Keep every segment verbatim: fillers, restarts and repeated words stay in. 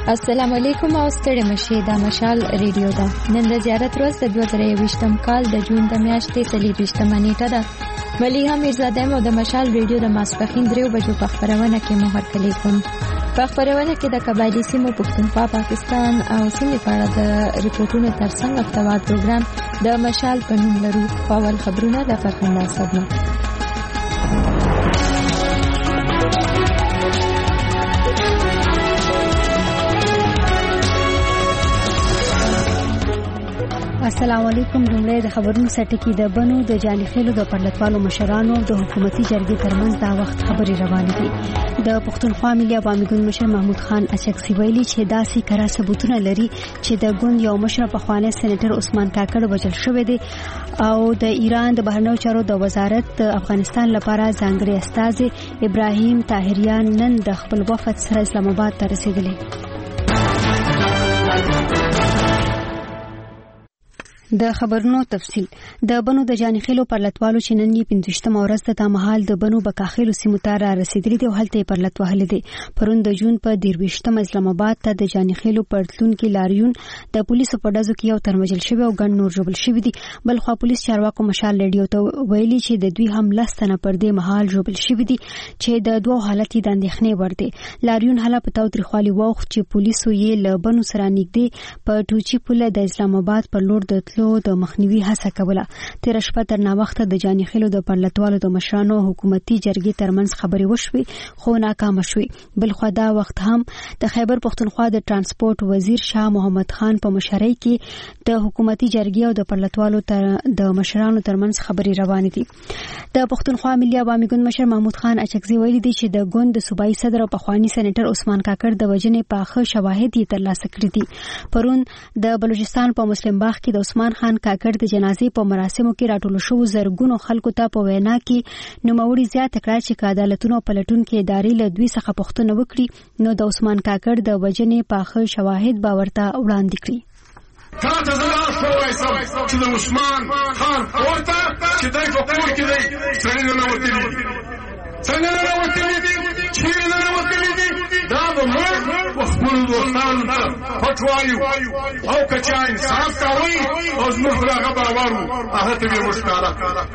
السلام علیکم او ستړي مشه دا مشال ریډیو دا نن د زیارت ورځ د دوه زره یوویشتم کال د جون د میاشتې څلورویشتمه نیټه ده. ملیحه میرزاده مو د مشال ریډیو د ماسپښین دریو بجو په خبرونه کې مهر کلی کوم. په خبرونه کې د قبایلی سیمو پښتونخوا پاکستان او سیمې په اړه د ریپورتونو ترڅنګ افتوار پروګرام د مشال په نوم لرو. اول خبرونه د فرخنده صدمه. السلام علیکم. لومړی د خبرونو سرټکی د بنو د جانخېلو د پرلطوالو مشرانو د حکومتي جرګې ترمنځ دا وخت خبرې روانې دي. د پښتونخوا ملي عوامي ګوند مشر محمود خان اچکزي ویلي چې داسې کره ثبوتونه لري چې د ګوند یو مشر پخوانی سېنیټر عثمان کاکړ وژل شوی دی او د ایران د بهرنیو چارو د وزارت د افغانستان لپاره ځانګړي استازي ابراهیم طاهریان نن د خپل وفد سره اسلام آباد ته رسیدلی. د خبرونو تفصیل. د بنو د جانخېلو پرلطوالو چې نن یې پنځویشتمه ورځ ته مهال د بنو بکاخېلو سیمو ته را رسیدلي دي او هلته یې پرلط وهلي دي. پرون د جون په دېرویشتمه اسلام آباد ته د جانخېلو پرتلونکي لاریون د پولیسو په ډزو کې یو تن وژل شوی او ګڼ نور ژوبل شوي دي. بلخوا پولیس چارواکو مشال ریډیو ته ویلي چې د دوی هم لس تنه پر دې مهال ژوبل شوي دي چې د دوو حالت د اندېښنې وړ دی. لاریون حاله په تاوتریخوالي واوښت چې پولیسو یې له بنو سره نږدې په ټوچي پوله د اسلام آباد پر لور د د مخنیوي هڅه کوله. تیر شپه تر ناوخته د جانخېلو د پرلطوالو د مشرانو حکومتي جرګې ترمنځ خبرې وشوې خو ناکامه شوې. بلخوا دا وخت هم د خیبر پښتونخوا د ترانسپورت وزیر شاه محمد خان په مشرۍ کې د حکومتي جرګې او د پرلطوالو تر د مشرانو ترمنځ خبرې روانې دي. د پښتونخوا ملي عوامي ګوند مشر محمود خان اچکزي ویلي دی چې د ګوند د صوبایي صدر او پخوانی سېنیټر عثمان کاکړ د وژنې پاخه شواهد یې ترلاسه کړي دي. پرون د بلوچستان په مسلم باغ کې د عثمان خان کاکړ د جنازې په مراسمو کې راټول شوو زرګونو خلکو ته په وینا کې نوموړي زیاته کړه چې که عدالتونو پلټونکي ادارې له دوی څخه پوښتنه وکړي نو د عثمان کاکړ د وژنې پاخه شواهد به ورته وړاندې کړي. کله ته زه لاس ووایسم چې د عثمان خان ورته چې دی په کور کې دی سړي ننوتلي دي څنګه ننوتلي دي چیرې ننوتلي دي دا به موږ په خپلو دوستانو ته پټ وایو او که چا انصاف کوي او زموږ پر هغه باور وو هغه ته به یې وښکاره.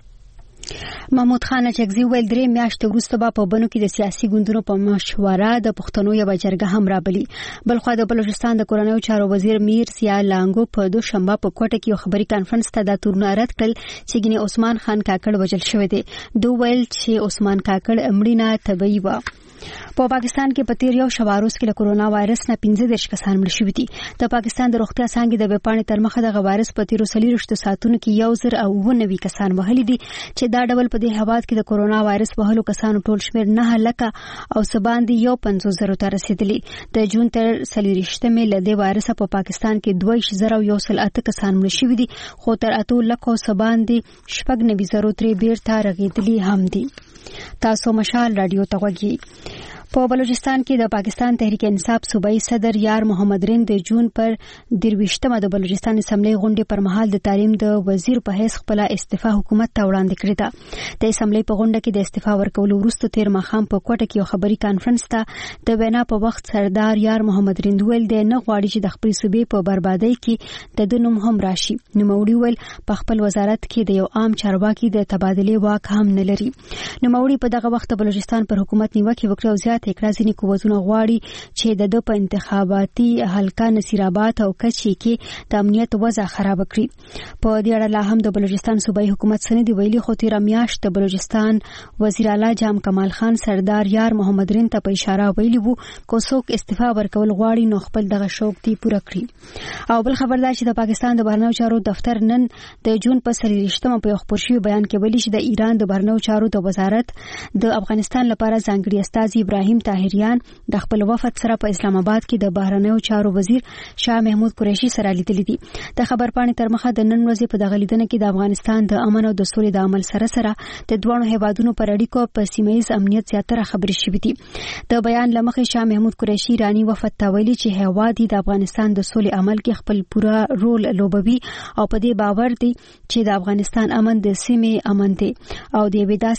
محمود خان اچکزي ویل درې میاشتې وروسته به په بنو کې د سیاسي ګوندونو په مشوره د پښتنو یوه جرګه هم رابلي. بلخوا د بلوچستان د کورنیو چارو وزیر میر سیا لانګو په دوشنبه په کوټه کې یو خبري کانفرنس ته دا تورونه رد کړل چې ګینه عثمان خان کاکړ وژل شوی دی. دوی ویل چې عثمان کاکړ مړینه طبیعي وه. په پاکستان کې په تیر یو شواروز کې د کورونا وایرس نه پنځه دېرش کسان مړ شوي دي. د پاکستان د روغتیا څانګې د ویبپاڼې تر مخه دغه وایرس په تیرو څلوېښتو ساعتونو کې یو زر او اووه نوي کسان وهلي دي چې دا ډول په دې هېواد کې د کورونا وایرس وهلو کسانو ټول شمېر نهه لکه او څه باندې یو پنځوس زرو ته رسېدلي. د جون تر څلوېښتمې له دې وایرسه په پاکستان کې دوه ویشت زره او یو سل اته کسان مړ شوي دي خو تر اتو لکو څه باندې شپږ نوي زرو ترې بیرته رغېدلي هم دي. تاسو مشال رادیو ته غوږی. په بلوچستان کې د پاکستان تحریک انصاف صوبایي صدر یار محمد رین د جون پر دېرویشتمه د بلوچستان اسمبلی غونډې پر مهال د تعلیم د وزیر په حیث خپل استعفا حکومت ته وړاندې کړې ده. د اسمبلی په غونډه کې د استعفا ورکولو وروسته تیر ماښام په کوټه کې یو خبري کانفرنس ته د وینا په وخت سردار یار محمد رین ویل دی نه غواړي چې د خپل صوبې په بربادۍ کې د ده نوم هم راشي. نوموړي ویل په خپل وزارت کې د یو عام چارواکي د تبادلې واک هم نه لري. نوموړي په دغه وخت بلوچستان پر حکومت نیوکې وکړې او زیات یې کړه ځینې قوتونه غواړي چې د ده په انتخاباتي حلقه نصیرآباد او کچې کې د امنیت وضع خراب کړي. په دې اړه لا هم د بلوچستان صوبایي حکومت څه نه دي ویلي خو تېره میاشت د بلوچستان وزیر اعلی جام کمال خان سردار یار محمد رین ته په اشاره ویلي وو که څوک استعفا ورکول غواړي نو خپل دغه شوق دی پوره کړي. او بل خبر دا چې د پاکستان د بهرنیو چارو دفتر نن د جون په څلوېښتمه په یو خپور شوي بیان کې ویلي چې د ایران د بهرنیو چارو د وزارت د افغانستان لپاره ځانګړي استازي ابراهیم طاهریان د خپل وفد سره په اسلام آباد کې د بهرنیو چارو وزیر شاه محمود قریشي سره لیدلي دي. د خبرپاڼې تر مخه د نن ورځې په دغه لیدنه کې د افغانستان د امن او د سولې د عمل سره سره د دوه هیوادونو پر اړیکو په سیمه‌ییز امنیت زیاتره خبرې شوې دي. د بیان لمخې شاه محمود قریشي ایرانی وفد ته ویلي چې هیواد د افغانستان د سولې عمل کې خپل پوره رول لوبوي او په دې باور دی چې د افغانستان امن د سیمې امن دی او د یوې داسې سولې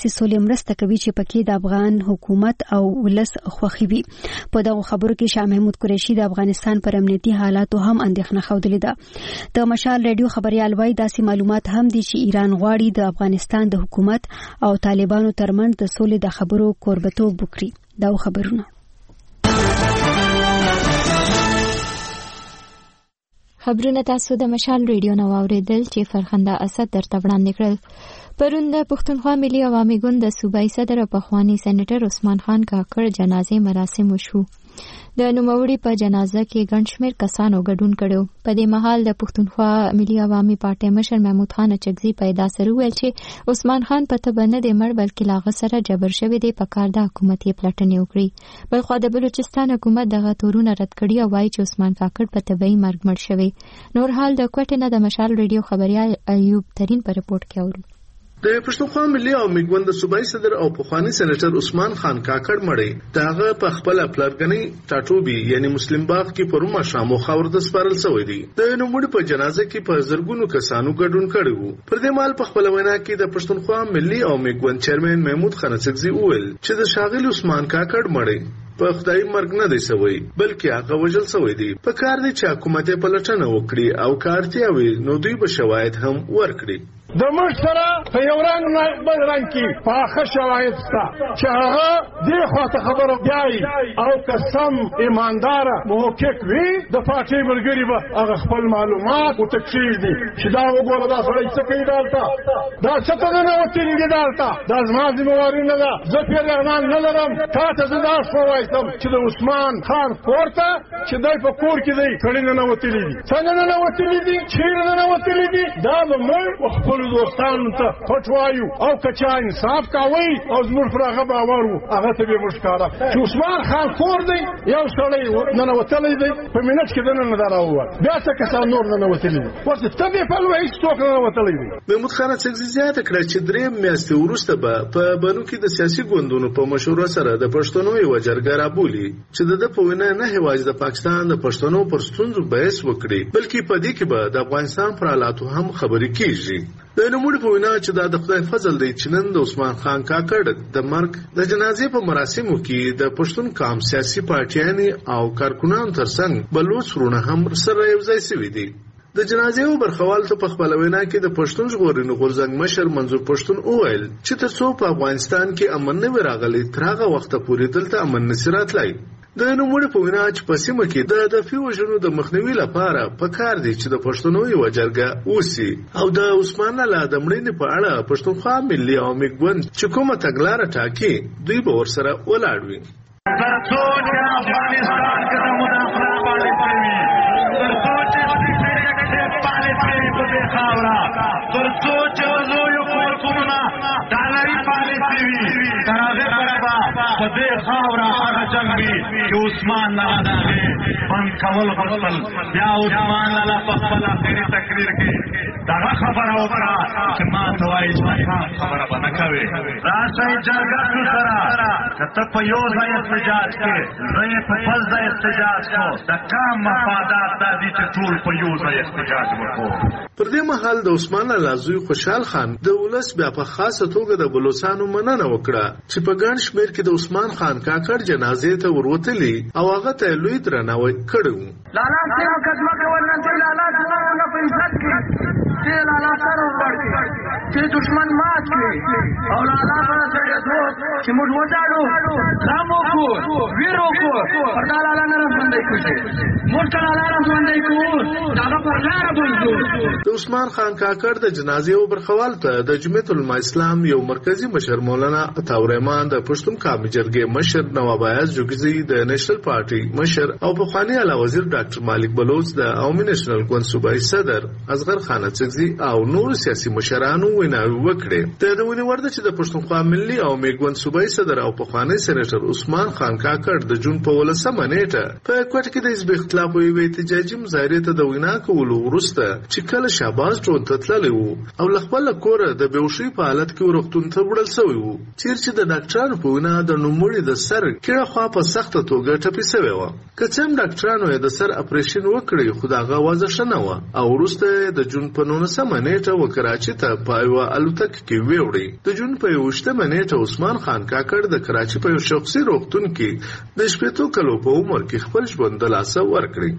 مرسته کوي چې پکې د افغان حکومت او ولس خوښي وي. په دغه خبرو کې شاه محمود قریشي د افغانستان پر امنیتي حالاتو هم اندېښنه ښودلې ده. د مشال ریډیو خبريال وايي داسې معلومات هم دي چې ایران غواړي د افغانستان د حکومت او طالبانو ترمنځ د سولې د خبرو کوربتوب وکړي. دا خبرونه خبرونه تاسو د مشال ریډیو نو اوریدل چې فرخنده اسد درته وړاندې کړل. پرون د پښتونخوا ملي عوامي ګوند د صوبایي صدر او پخوانی سېنیټر عثمان خان کاکړ جنازې مراسم وشو. د نوموړي په جنازه کې ګڼ شمېر کسانو ګډون کړو. په دې مهال د پښتونخوا ملي عوامي پارټۍ مشر محمود خان اچکزي پیدا سره ویل چې عثمان خان په تبه نه دی مړ بلکې لاغه سره جبر شوی دی، په کار د حکومت یې پلټنې وکړي. بل خو د بلوچستان حکومت دغه تورونه رد کړي او وایي چې عثمان کاکړ په طبیعي مرګ مړ شوی. نور حال د کوټې نه د مشال ریډیو خبريال ایوب ترين په رپورت کې اورو. د پښتونخوا ملي عوامي ګوند د صوبایي صدر او پخوانی سېنیټر عثمان خان کاکړ مړی دغه په خپل پلرګنی ټاټوبي یعنی مسلم باغ کې پرومه شامو خاور د سپارل شوې دي. د نوموړي په جنازه کې په زرګونو کسانو ګډون کړي وو. پر دې مال په خپل وینا کې د پښتونخوا ملي عوامي ګوند چیرمن محمود خان اڅکزي وویل چې د شاغل عثمان کاکړ مړی په خدای مرګ نه دی سوی بلکې هغه وجل سوی دی. په کار دی چې حکومت په لټنه وکړي او کارتیا وي نو دوی به شواهد هم ورکړي. د موږ سره په یو رنګ نه بل رنګ کې پاخه شواهد شته چې هغه دې خواته خبره بیایي او قسم ایماندار محقق وي د پارټۍ ملګري به هغه خپل معلومات وتکشیږي چې دا وګوره دا سړی څه کوي دالته دا څه ته نه وتلی دی دالته دا زما ذمہواري نه ده. زه پرې اغنان نه لرم. تا ته زه دا شپه وایم چې د عثمان خان پورته چې دی په کور کې دی کړي نه وتلی دي. څنګه نه وتلی دي چیرې نه وتلی دي دا به موږ خپل دوستانو ته پټوایو او کچا انصاف کوي او زموږ پر هغه باور وو هغه ته به مشکاره چې عثمان خان کور دی یو سړی نه وتلی دی په منټ کې دنه نه دراوه بیا څه کسان نور نه وتلی دي ورته ته به په لوي څوک نه وتلی دی. محمود خان اڅکزي زیاته کړه چې درې میاشتې وروسته به په بنو کې د سیاسي ګوندونو په مشوره سره د پښتنو یو جرګه رابولي چې د په وینا نه هیواز د پاکستان د پښتنو پر ستونزو بحث وکړي بلکې په دې کې به د افغانستان پر حالاتو هم خبرې کیږي. د نوموړي په وینا چې دا د خدای فضل دی چې نن د عثمان خان کاکړ د مرګ د جنازې په مراسمو کې د پښتون قام سیاسي پارټیانې او کارکونان ترڅنګ بلوڅ ورونه هم سره یو ځای شوي دي. د جنازې برخوال ته په خپل وینا کې د پښتون ژغورنې غورځنګ مشر منظور پښتون وویل چې تر څو په افغانستان کې امن نه راغلی تر هغه وخته پورې دلته امن نشي راتلی. د نوموړي په وینا چې په سیمه کې د دفاعي وژنو د مخنیوي لپاره پکار دی چې د پښتنو یو جرګه وسی او د عثمان الله د مړینې په اړه پښتونخوا ملي عوامي ګوند چې کومه تګلاره ټاکي دوی به ورسره ولاړ وي. ترڅو چې افغانستان کې د مدافعت پالیسي وي ترڅو چې سپیډ پالیسي په دې خاوره ترڅو چې لوی کورکونه دالري پالیسي وي تر هغه برابر په دې خاوره هغه جنگ وي چې عثمان نه راځي بند کول غوښتل بیا عثمان الله په خپل اخري تقریر کې دا خبره وکړه چې ما ته وایي چې خبره به نه کوي راځي جرګه سره کته په یو ځای احتجاج کې زه په بل ځای احتجاج کوم د کام مفادات د دې چې ټول په یو ځای احتجاج وکړو. پر دې مهال د عثمان الله زوی خوشحال خان د ولس بیا په خاصه توګه د بلوچستانو مننه وکړه چې په ګڼ شمېر کې د عثمان خان کاکړ جنازې ته وروتلي او هغه ته لوی درناوی کړی. لالا ته مقدمه کول نه چې لالا څنګه په عزت کې چې لالا سره ورته چې دشمن مات کړي او لالا سره دوست چې موږ وځاړو رامو کو ویرو کو پر لالا نه رسندای کوي موږ لالا رسندای کوو دا په لار بوزو. د عثمان خان کاکړ د جنازې او برخوال ته د جمعیت العلماء اسلام یو مرکزی مشر مولانا عطاورحمان د پښتون قومي جرګې مشر نواب ایاز جوګزي د نېشنل پارټي مشر او پخوانی اعلی وزیر ډاکټر مالک بلوچ د عوامي نېشنل ګوند صوبایي صدر اصغر خان اڅکزي او نور سیاسي مشرانو ویناوي وکړې. د دونی ورده چې د پښتونخوا ملي عوامي ګوند صوبایي صدر او پخوانی سېنیټر عثمان خان کاکړ د جون په ولسمه نیټه په کوټه کې د حزب اختلاف او احتجاجي مظاهرې ته د وینا کولو وروسته چې کله شاباز ټول تتللی وو او خپل کور د بیوشي په حالت کې ورختون ته وړل شوی وو چیرې د ډاکټرانو په وینا د نوموړي د سر کړه خوا په سخته توګه ټپي شوی و. که څنګه ډاکټرانو یې د سر اپریشن وکړي خو دا غواړه شنه و او وروسته د جون په نولسمه نیټه و کراچي ته په یو الوتکه کې ویوړي. د جون په یوشتمه نیټه نیټه عثمان خان کاکړ د کراچي په یو شخصي روغتون کې د شپږ کلو په عمر کې خپل ژوند د لاسه ورکړی.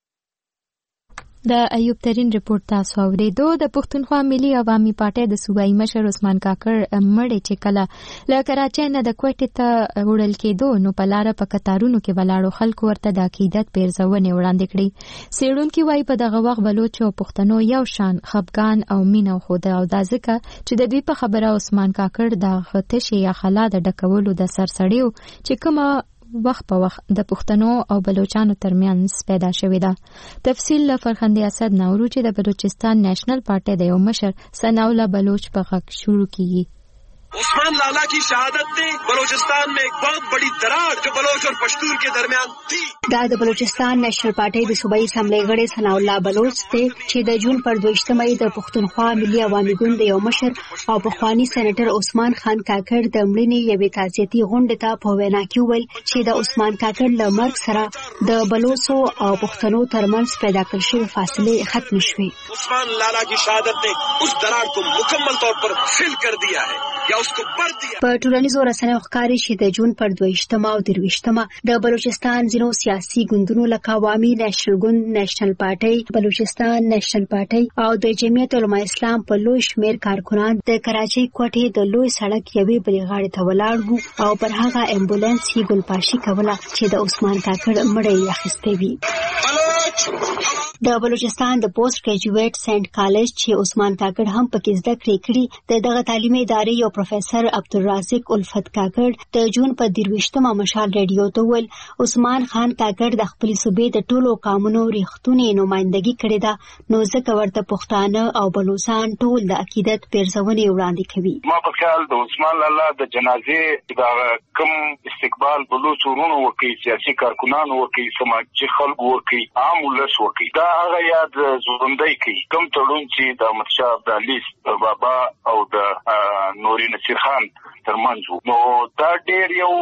د ایوب ترين رپورت تاسو اوریدو. د پښتونخوا ملي عوامي پارټي د صوبایي مشر عثمان کاکړ مړ چې کله له کراچۍ نه د کوټې ته وړل کېدو نو په لار په کتارونو کې ولاړو خلکو ورته د عقیدت پیرزونه وړاندې کړي. سیړونکو وايي په دغه وخت بلوچ او پښتنو یو شان خفګان او مینه خو د او د ځکه چې د دوی په خبره عثمان کاکړ د غتشي یا خلا د ډکولو د سرسړیو چې کومه وخت په وخت د پښتنو او بلوچستان ترمنځ پیدا شوې ده. تفصیل له فرخندي اسد نورو چې د بلوچستان نېشنل پارټي د یو مشر سناولا بلوچ په غږ شروع کیږي. عثمان لالا کی شہادت نے بلوچستان میں ایک بہت بڑی دراڑ جو بلوچ اور پشتون کے درمیان تھی. دا د بلوچستان نېشنل پارټي د صوبایي اسمبلی غړي ثناءالله بلوچ ته چې د جون پر دویشتمه د پښتونخوا ملي عوامي ګوند یو مشر او پخوانی سېنیټر عثمان خان کاکړ د مړینې یوې تعزیتي غونډې ته په وینا کې ویل چې د عثمان کاکړ له مرګ سره د بلوچو او پښتنو ترمنځ پیدا کړل شوې فاصله ختم شوې. عثمان لالا کی شہادت نے اس دراڑ کو مکمل طور پر فل کر دیا ہے یا اس کو بڑھ دیا. په ټولنیزو رسنیو ښکاري چې د جون پر دویشتمه او درویشتمه د بلوچستان ځینو سیاسي ګوندونو لکه عوامي نېشنل ګوند، نېشنل پارټي، بلوچستان نېشنل پارټي او د جمعیت علماء اسلام په لوی شمېر کارکونان د کراچۍ کوټې د لوی سړک یوې بلې غاړې ته ولاړ وو او پر هغه امبولانس یې ګلپاشي کوله چې د عثمان کاکړ مړی یې اخیستی وي. د بلوچستان د پوسټ ګریجویټ سینټ کالج چې عثمان کاکړ هم پکې زده کړې کړي د دغه تعلیمي ادارې یو پروفیسور عبدالرازق الفت کاکړ د جون په درویشتمه مشال ریډیو ته ویل عثمان خان کاکړ د خپل صوبې د ټولو قومونو ریښتونی نمائندګي کړې ده نو ځکه ورته پښتانه او بلوچستان ټول د عقیدت پیرزونې وړاندې کوي. ما په خیال د عثمان لالا د جنازې د کم استقبال بلوچ ورونو وکي، سیاسي کارکونانو وکي، سماجي خلکو وکي، عام ولس وکي، دا هغه یاد ژوندی کوي. کوم تړون چې د احمدشاه ابدالي بابا او د نوري نصیر خان ترمنځ نو دا ډېر یو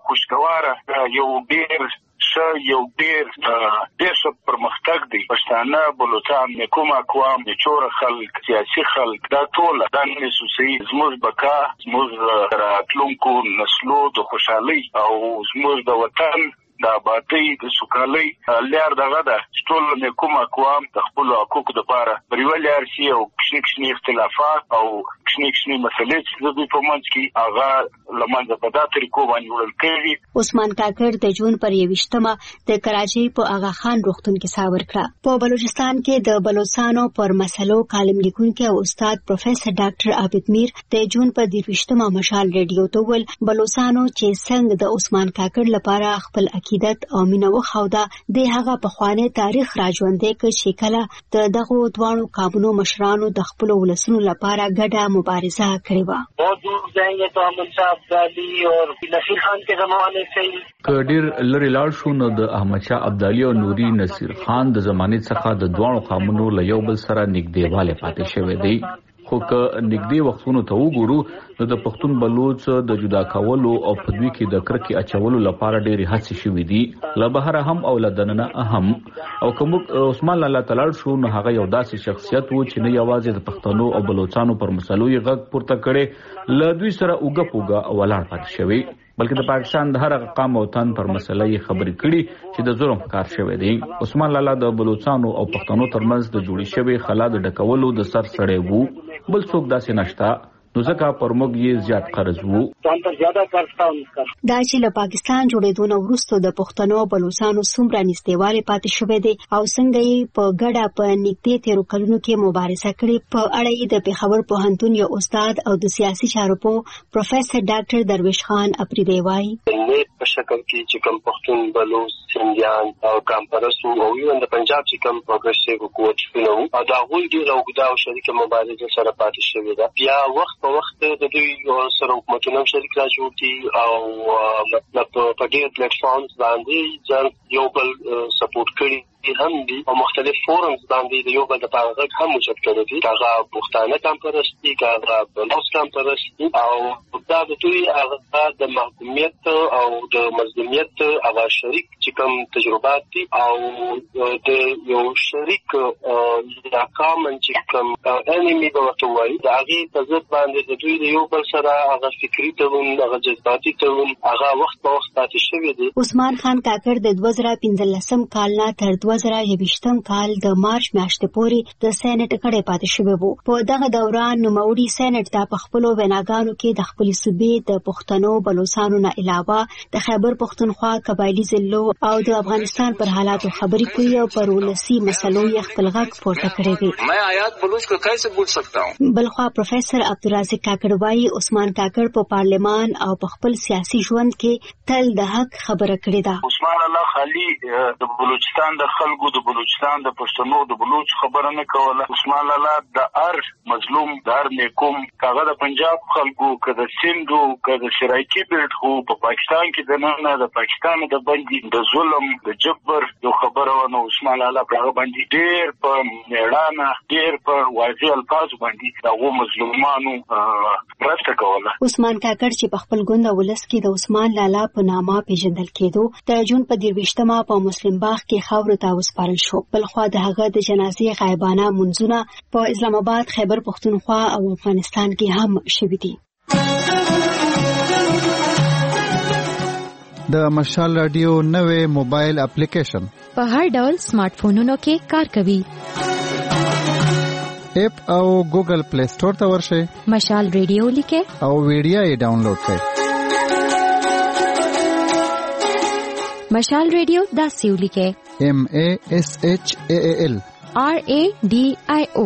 خوشګواره یو ډېر ښه یو ډېر ډېر ښه پرمختګ دی. پښتانه، بلوچان، کوم اقوام، د چوره خلک، سیاسي خلک، دا ټول دا نسوسي زموږ بقا، زموږ راتلونکو نسلو د خوشحالۍ او زموږ د وطن د آبادۍ د سوکالۍ لار دغه ده چې ټول کوم اقوام د خپلو حقوقو دپاره پر یوه لار شي او کشني کشني اختلافات او کشني کشني مسلې چې د دوی په منځ کې هغه له منځه په دا طریقو باندې وړل کېږي. عثمان کاکړ د جون پر یویشتمه د کراچۍ په آغا خان روغتون کې ساه ورکړه. په بلوچستان کې د بلوچستانو پر مسلو کالم لیکونکی او استاد پروفیسور ډاکټر عابد میر د جون په درویشتمه مشال ریډیو ته ویل بلوچستانو چې څنګه د عثمان کاکړ لپاره خپل عقیدت او مینه وخوده د هغه په خوانه تاریخ راژوندې کړ چې کله د دغه دوانو قومونو مشرانو د خپل ولسونو لپاره ګډه مبارزه کړې و. बहुत दूर जाएंगे तो अहमद शाह अब्दाली और नसीर खान के जमाने से ही کډیر لری لاړ شو نو د احمد شاه ابدالي او نوري نصیر خان د زمانې څخه د دوانو قومونو له یو بل سره نږدېواله پاتې شوې دی. خو که نږدې وختونو ته وګورو نو د پښتون بلوچ د جدا کولو او په دوی کې د کرکې اچولو لپاره ډېری هڅې شوې دي له بهر هم او له دننه هم. او کوم عثمان لالا تلاړ شو نو هغه یو داسې شخصیت وو چې نه یوازې د پښتنو او بلوچستانو پر مسلو یې غږ پورته کړي له دوی سره اوګه پوګه ولاړ پاتې شوی بلکې د پاکستان د هر قوم او تن پر مسله یې خبرې کړي چې د ظلم کار شوی دی. عثمان لالا د بلوچستانو او پښتنو ترمنځ د جوړې شوی خلا د ډکولو د سر سړی وو، بل څوک داسې نشته نو ځکه پر موږ یې زیات قرض وو. دا چې له پاکستان جوړېدو نه وروسته د پښتنو او بلوچستانو څومره نږدېوالی پاتې شوی دی او څنګه یې په ګډه په نږدې تېرو کلونو کې مبارزه کړې په اړه یې د پېښور پوهنتون یو استاد او د سیاسي چارو په پروفیسور ډاکټر درویش خان اپریدی وایي په شکل کې چې کوم پښتون، بلوچ، سندیان او کامپرسو او یو د پنجاب چې کوم پروګرسیو حکومت شنو او دا غوي دی اوږده او شریکه مبارزه سره پاتې شوې ده. بیا وخت په وخت د دوی سره حکومتونو شریک راځي او مطلب په ډېر پلیټ فارمز باندې ځان یو بل سپورټ کړي هم دي او مختلف فورمز باندې د یو بل د پاره هم موجود کړي دي هغه پښتانه کمپرستی هغه بلوچ کمپرستی او دا د دوی هغه د محکومیت او د مظلومیت هغه شریک چې کوم تجربات دي او د یو شریک یا کامن چې کوم انمي به ورته وایي د هغه په ضد باندې د دوی د یو بل سره هغه فکری ته هغه جذباتي ته هغه وخت په وخت پاتې شوی دی. عثمان خان کاکړ د دوه زره پنځلسم کال نه تر دوه زره یوویشتم کال د مارچ میاشتې پورې د سېنات کډه پاتې شوی وو. په دغه دوران نوموړي سېنات ته په خپل ویناګانو کې د خپل صوبې د پښتنو بلوچستانو نه علاوه د خیبر پښتونخوا قبایلی ضلعو او د افغانستان پر حالاتو خبرې کوي او پر ولسی مسلو یې خپل غږ پورته کړی دی. मैं आयात बलूच को कैसे भूल सकता हूं. بلخوا پروفیسور عبدالرازق کاکړ وايي عثمان کاکړ په پارلمان او په خپل سیاسي ژوند کې تل د حق خبره کړې ده. عثمان الله خالي د بلوچستان د خلکو د بلوچستان د پښتنو د بلوچ خبره نه کوله. عثمان الله د هر مظلوم د هر نیکوم کاغه د پنجاب خلکو کده سندو کده شرایکی بیلټ خو په پاکستان کې د نه د پاکستان د باندې د ظلم د جبر یو خبره ونه عثمان الله په باندې ډیر په میړانه ډیر په واضح الفاظ باندې دغه مظلومانو رسته کوله. عثمان کاکړ چې په خپل ګوند ولس کې د عثمان لالا په نامه پیژندل کېدو د جون په دیرويشتمه په مسلم باغ کې خاور ته وسپارل شو. بل خو د هغه د جنازې غایبانه منځونه په اسلام آباد خیبر پښتونخوا او افغانستان کې هم شوي دي. د مشال رادیو نوې موبایل اپلیکیشن په هر ډول سمارټ فونونو کې کار کوي. اپ او ګوګل پلی سٹور ته ورشئ. مشال رادیو لیکه او ویډیو یې ډاونلوډ کړئ. مشال رادیو دا سیو لیکه M A S H A A L R A D I O.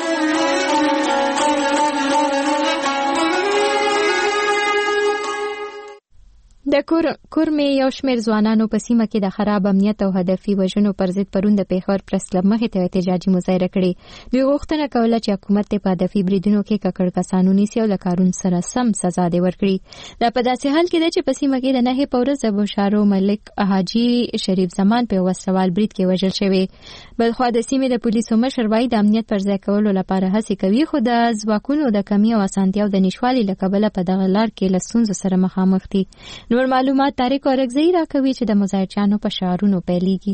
د کور کورمه یو شمېر ځوانانو په سیمه کې د خراب امنیت او هدفي وژنو پر ضد پرون د پیښور پریس کلب مخې ته احتجاجي مظاهره کړې. دوی غوښتنه کوله چې حکومت ته په هدفي بریدونو کې ککړ کسانو نیسي او له قانون سره سم سزا دی ورکړي. دا په داسې حال کې ده چې په سیمه کې د نهې په ورځ د بشارو ملک حاجي شریف زمان په وسوال برید کې وژل شوی. بلخوا د سیمې د پولیسو مشر وايي د امنیت پر ځای کولو لپاره هڅې کوي خو د ځواکونو د کمی او اسانتیاو د نشوالي له کبله په دغه لار کې له ستونزو سره مخامخ دي. نور معلومات طارق اورګزی راکوي چې د مظاهرچیانو په شعارونو پیلېږي.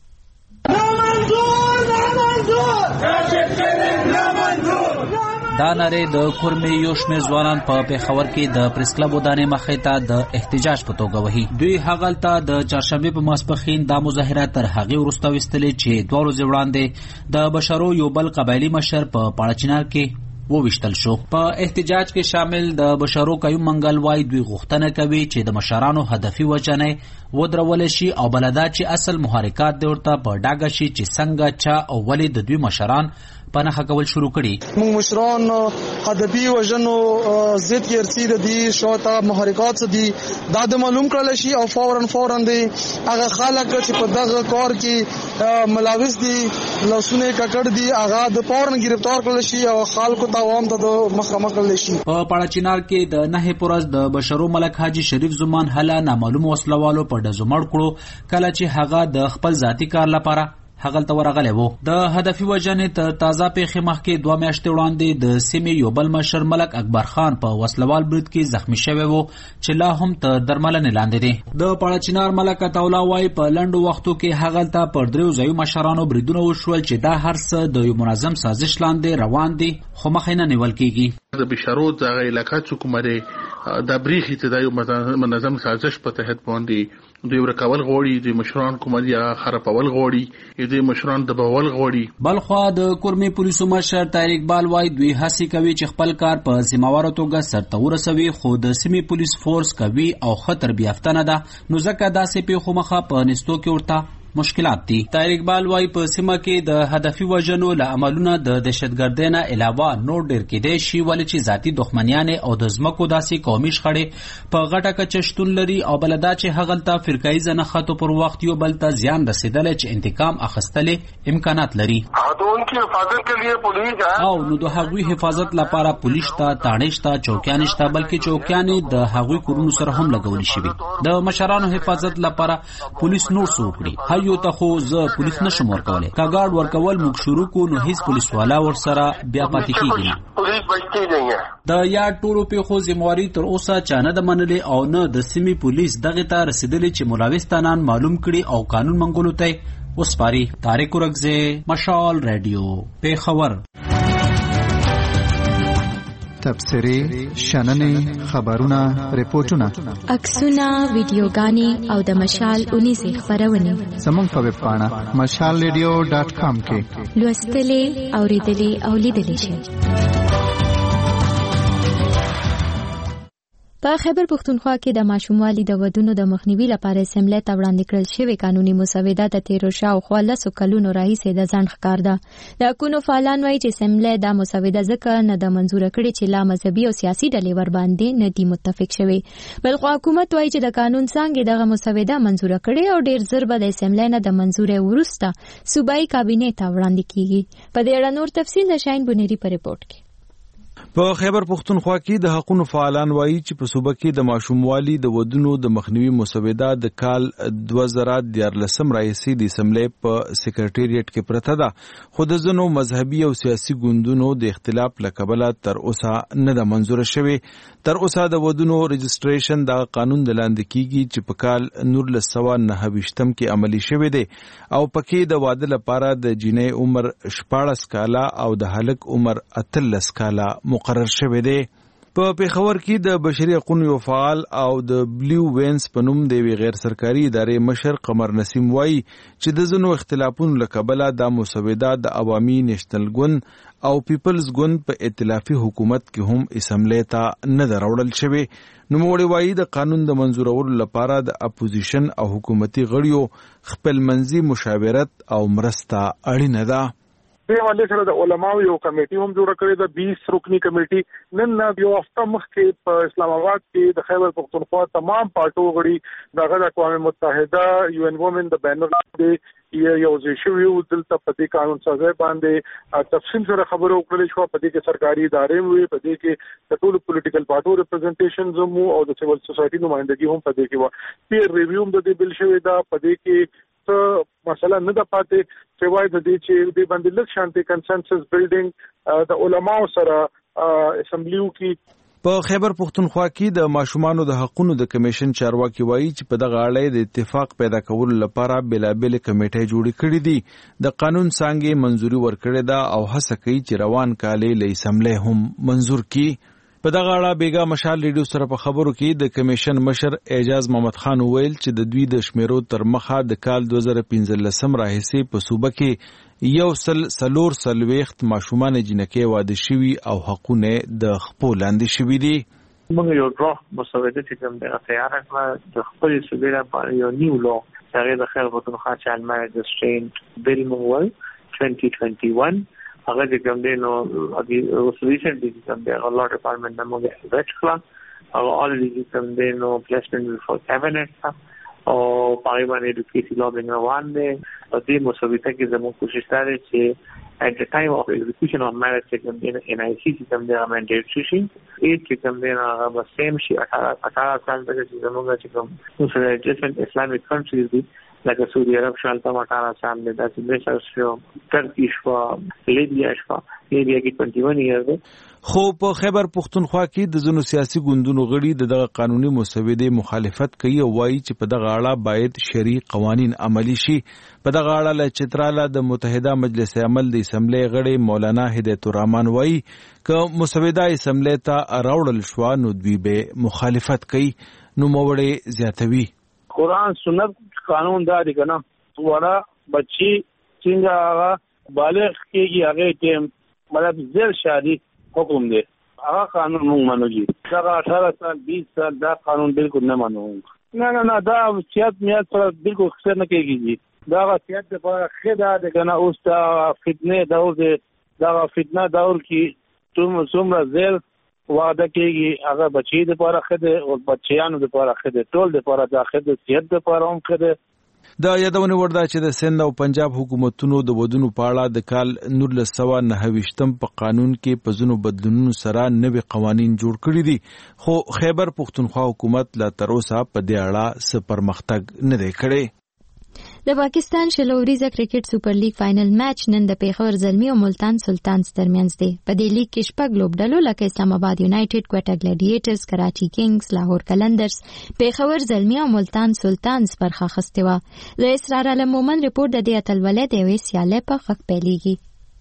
دا ناره د کورمې یو شمېر ځوانان په پیښور کې د پریس کلب ودانې مخې ته د احتجاج په توګه وهي. دوی هغلته د چهارشنبې په ماسپښین دا مظاهره تر هغې وروسته ویستلې چې دوه ورځې وړاندې د بشرو یو بل قبایلي مشر په پاړچینار کې وویشتل شو. په احتجاج کې شامل د بشرو قیوم منګل وای دوی غوښتنه کوي چې د مشرانو هدفي وجنې ودرول شي او بلدا چې اصل محرکات د ورته په ډاګه شي چې څنګه چا او ولې د دوی مشران پناه کول شروع کړي. موږ مشران هدفي وجنو ضد کې ارسید دي شوتا محرکات دي دا د معلوم کړل شي او فورن فورن دي هغه خلک چې په دغه کار کې ملاوث دي لاسونه ککړ دي هغه د فورن گرفتار کړل شي او خلکو ته عوام ته مخامخ کړل شي. په پاړچینار کې د نهې پورز د بشرو ملک حاجی شریف زمان هله نامعلوم وسلوالو په دزمړ کړو کله چې هغه د خپل ذاتی کار لپاره هغلته ورغلی وو. د هدفي وجنې ته تازه پیښې مخکې دوه میاشتې وړاندې د سیمې یو بل مشر ملک اکبر خان په وسلوال برید کې زخمی شوی وو چې لا هم تر درملنې لاندې دی. د پاړچینار ملک عطاالله وایي په لنډو وختو کې هغلته پر دریو ځایو مشرانو بریدونه وشول چې دا هر څه د یو منظم سازش لاندې روان دي خو مخې نه نیول کېږي. د بشارو دغه علاقه چې کومه د بریخي ته د یو منظم سازش په تحت باندې دوی ورکول غوړي د مشران کومدیا خرابول غوړي د مشران د بول غوړي. بلخوا د کورمې پولیسو مشر طاهر اقبال وای دوی هڅه کوي چې خپل کار په ذمہواره توګه سرته ورسوي خو د سیمې پولیس فورس کوي او خطر بیافتنه ده نو ځکه داسې پیښو مخه په نستو کې ورته مشکلات دي. طاهر اقبال وايي په سیمه کې د هدفي وژنو له عملونو د دهشتګردۍ نه علاوه نور ډېر کېدای شي ولې چې ذاتي دښمنیانې او د ځمکو داسې قومي شخړې په غټه کچه شتون لري او بلدا چې هغلته فرقایي نښتو پر وخت یو بل ته زیان رسېدلی چې انتقام اخیستلې امکانات لري. او نو د هغوی حفاظت لپاره پولیس ته تانش ته چوکیان شته بلکې چوکیانې د هغوی کورونو سره هم لګول شوي. د مشرانو حفاظت لپاره پولیس نور څه وکړي. یو ته خو زه پولیس نشم ورکولای. کا ګارد ورکول موږ شروع کو نو هیڅ پولیس والا ورسره بیا پاتې کیږي. پولیس بچی نه د یا ټولو په خو ذمہواری تر اوسه چانه د منلې او نه د سیمې پولیس دغه ته رسیدلې چې ملاوستانان معلوم کړي او قانون منګولو ته وسپاري. طارق ورغزه، مشال رادیو، پیښور. تبصرې، شننې، خبرونه، ریپورتونه، عکسونه، ویډیوګانې او د مشال اونیزې خبرونه زموږ په ویب پاڼه مشال ریډیو ډاټ کام کې لوستلې، اوریدلې او لیدلې شئ. په خیبر پښتونخوا کې د ماشوموالي د ودونو د مخنیوي لپاره اسمبلی ته وړاندې کړل شوی قانوني مسوده د تیرو شاوخوا لسو کلونو راهیسې د ځنډ ښکار ده. د حقوقو فعالان وایي چې اسمبلی دا مسوده ځکه نه د منظوره کړې چې لا مذهبي او سیاسي ډلې ور باندې نه دي متفق شوي. بلخو حکومت وایي چې د قانون څانګې دغه مسوده منظوره کړې او ډیر زر به د اسمبلی نه د منظورې وروسته صوبایي کابینې ته وړاندې کیږي. په دې اړه نور تفصیل د شاهین بنيري په ریپورت کې. په خیبر پښتونخوا کې د حقوقو فعالان وایي چې په صوبه کې د ماشوموالي د ودونو د مخنیوي مسوده د کال دوه زره دیارلسم راهیسې د اسمبلی په سکرټریټ کې پرته ده، خو د ځینو مذهبي او سیاسي ګوندونو د اختلاف له کبله تر اوسه نه ده منظوره شوې. تر اوسه د ودونو رجسټریشن د قانون د لاندې کیږي چې په کال نولس سوه نهه ویشتم کې عملي شوی دی او پکې د واده لپاره د جینۍ عمر شپاړس کاله او د هلک عمر اتلس کاله مقرر شوی دی. په پیښور کې د بشري حقوقو یو فعال او د بلیو وینز په نوم د یوې غیر سرکاري ادارې مشر قمر نسیم وایي چې د ځینو اختلافونو له کبله دا مسوده د عوامي نیشنل ګوند او پیپلز ګوند په ائتلافي حکومت کې هم اسمبلی ته نه ده راوړل شوې. نوموړي وایي د قانون د منظورولو لپاره د اپوزیشن او حکومتي غړیو خپلمنځي مشاورت او مرسته اړینه ده. په حواله سره د علماو یو کمیټي هم جوړ کړې ده، بیس رکنی کمیټي. نن یو هفته مخکې په اسلام آباد کې د خیبر پښتونخوا تمام پارټو غړي دغه د اقوام متحده یو ان وومن د بینر دی یو ځای شوي وو. دلته په دې قانون سازۍ باندې تفصیل سره خبرو وکړل شو. په دې کې سرکاري ادارې وي، په دې کې د ټولو پولیټیکل پارټو ریپرزنټیشنز هم او د سیول سوسایټي نمائندګي هم په دې کې و. پیر ریویو هم د دې بل شوی دا. په دې کې مسله نه ده پاتې چې وایي د دې چې د باندې لږ شانتي کنسنسس بلډینګ د علماو سره اسمبلیو کې. په خیبر پښتونخوا کې د ماشومانو د حقوقو د کمیشن چارواکي وایي چې په دغه اړه د اتفاق پیدا کولو لپاره بېلابېل کمیټې جوړې کړې دي. د قانون څانګې منځوري ورکړې ده او هڅه کوي چې روان کال له اسمبلی هم منظور کړي. په دغه اړه بیګا مشال ریډیو سره په خبرو کې د کمیشن مشر اعجاز محمد خان ویل چې د دوی د شمیرو تر مخه د کال دوه زره پنځلسم راهیسې په صوبه کې یو سل سلور سلويخت ماشومان جنکې واده شوي او حقونه د خپل لاندې شوي دي. موږ یو ډرافټ مسوده چې کوم دغه تیار کړه د خپل صوبې لپاره یو نیو لو هغه د خیر پښتونخوا چال مارج سټرینټ بیل موول twenty twenty-one هغه د کوم دینو ریسنټلی کوم د الله ډپارټمنټ نمو ویټ کلا او اولریډي کوم دینو پلیسمنټ فور کابینټ او پایمان ایډوکیشن لابینګ روان دی. او دې مسوده کې زموږ کوشش دی چې at the time of execution of marriage کوم دین ان آی سی کوم د امندډ شي ایج کوم دین هغه سیم شي اټھارہ سال د زموږ چې کوم سره ډیفرنٹ اسلامیک کنټریز دي لکه سعودي عرب شالته اٹھارہ سال د داسې مصر شو، ترکی شو، لیبیا شو، لیبیا کې اکیس ایئر دی. خو په خیبر پښتونخوا کې د ځینو سیاسي ګوندونو غړي دغه قانوني مسودې مخالفت کوي او وایي چې په دغه اړه باید شرعي قوانين عملي شي. په دغه اړه ل چتراله د متحده مجلس عمل د اسمبلی غړي مولانا هدایت الرحمن وایي ک مسوده اسمبلی ته راوړل شو نو دوی به مخالفت کوي. نو موړې زیاتوي قرآن سنت قانون داري کنه ورا بچي څنګه بالغ کېږي هغه کې مطلب زیر شادي حکم دی هغه قانون موږ منو دي. دا اٹھارہ سال بیس سال دا قانون بالکل نه منو. نه نه نه دا سیاست میات پر بالکل خسر نه کېږي. دا سیاست په خدا د کنه اوس دا فتنه دور دی. دا فتنه دور کې توم څومره زیر وعده کېږي هغه بچي د پاره خده او بچیانو د پاره خده ټول د پاره د خده سیاست د پاره هم خده. دا یادونه ورده چې د سند او پنجاب حکومتونو د ودونو په اړه د کال نولس سوه نهه ویشتم په قانون کې په ځینو بدلونونو سره نوي قوانين جوړ کړي دي، خو خیبر پښتونخوا حکومت لا تر اوسه په دې اړه څه پرمختګ نه دی کړی. د پاکستان شلوريزه کرکټ سپر لیګ فائنل میچ نن د پیښور زلمی او ملتان سلطانز ترمنځ دی. په دې لیګ کې شپږ لوبډلو لکه اسلام آباد یونایټډ، کوټا ګلیډیټرز، کراچي کینګز، لاهور کلندرز، پیښور زلمی او ملتان سلطانز برخه اخیستې وه. د اسرار عالم مومن رپورټ د دې اتلولۍ د یوې سیالۍ په غږ پیلېږي.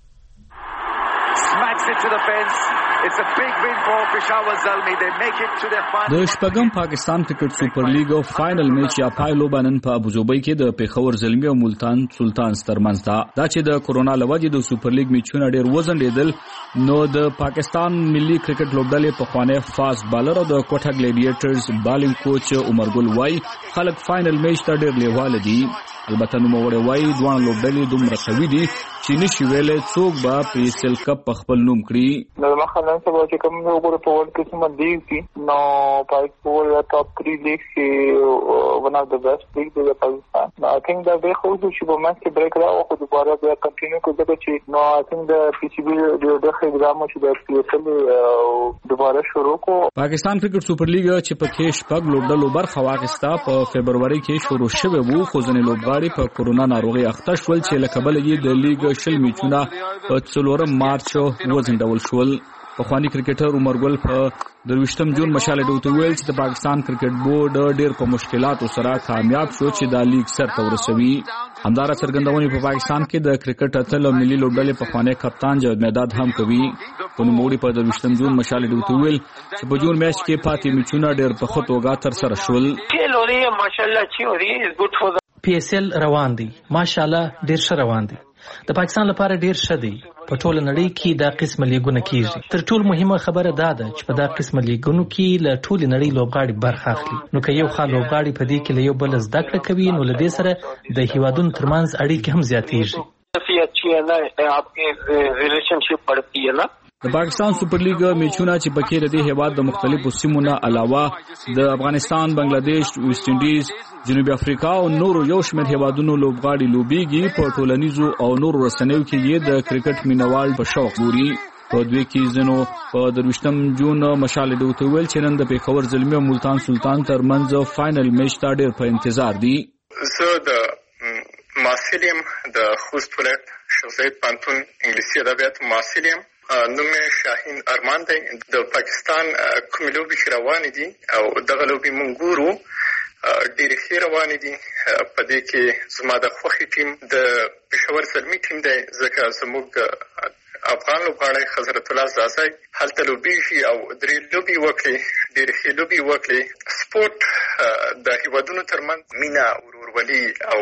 د شپږم پاکستان کرکټ سپر لیګ او فائنل میچ یا پایلو باندې په ابوظبي کې د پیښور زلمی او ملتان سلطانز ترمنځ دا دا چې د کورونا لوجې د سپر لیګ میچونه ډېر وزن لیدل، نو د پاکستان ملي کرکټ لوبډلې په خوانه فاست بالر او د کوټا ګلیډیټرز بالینګ کوچ عمر ګل وای خلک فائنل میچ ته ډېر لیواله دي. البته نو موړې وای دوه لوبډلې دومره قوي دي چې نشي ویلې څوک به په سیل کپ په خپل نوم کړي. نو مخاله څه چې کوم یو ګور په ورلد کې سم دی چې نو پاکستان یو ټاپ تhree لیګ کې ون اف د بیسټ لیګ د پاکستان. آی تھنک دا به خو چې په مېچ کې بریک راو خو دوباره بیا کنټینیو کوي چې نو آی تھنک د پی سی بی د دغه اګزام چې د پی ایس ال دوباره شروع کو. پاکستان کرکټ سپر لیګ چې په کې شپږ لوبډلو برخه واخیسته په فبرवरी کې شروع شوه وو، خو ځنې لوبغاړي په کورونا ناروغي اخته شول چې لکه بل یې د لیګ شل میچونه په څلورم مارچ وځنډول شول. پخوانی کرکټر عمر ګل په درویشتم جون مشاله ډوته ویل چې د پاکستان کرکټ بورډ ډېر په مشکلاتو سره کامیاب شو چې دا لیګ سر ته ورسوي. همدارا څرګندونې په پاکستان کې د کرکټ اتل او ملي لوبډلې پخوانی کپتان جاوید مهداد هم کوي. په نوموړي په درویشتم جون مشاله ډوته ویل چې په جون میچ کې پاتې میچونه ډېر په خط توګه تر سره شول. پی ایس ال روان دي، ماشاءالله ډېر ښه روان دي. د پاکستان لپاره ډېر ښه دی. په ټوله نړۍ کې دا قسم لیګونه کیږي. تر ټولو مهمه خبره دا ده چې په دا قسم لیګونو کې له ټولې نړۍ لوبغاړي برخه اخلي. نو که یو خال لوبغاړي په دې کې له یو بل زده کړه کوي، نو له دې سره د هیوادونو ترمنځ اړیکې هم زیاتېږي. د پاکستان سپر لیګ میچونه چې پکې د دې هیواد د مختلفو سیمو نه علاوه د افغانستان، بنگلاديش، ویسټ انډیز، جنوبي افریقا او نورو یو شمېر هیوادونو لوبغاړي لوبيږي. په ټولنیزو او نورو رسنیو کې یې د کرکټ مینوال په شوق ګوري. په دوی کې زنو په درویشتم جون مشاله ډوته ویل چې نن د پیښور زلمی او ملتان سلطان ترمنځ فائنل میچ ته ډېر په انتظار دي. زه د ماسلیم د خوست ولایت شیخ زاید پانتون انګلیسي ادبیات ماسلیم نوم شاهین ارمان دی. د پاکستان کومې لوبې چې روانې دي او دغه لوبې مونږ ګورو ډېرې ښې روانې دي. په دې کې زما د خوښې ټیم د پېښور زلمي ټیم دی، ځکه زموږ افغان لوبغاړی حضرت الله زازی هلته لوبېږي او درې لوبې وکړې، ډېرې ښې لوبې وکړې. سپورټ د هیوادونو ترمنځ مینه، ورورولي او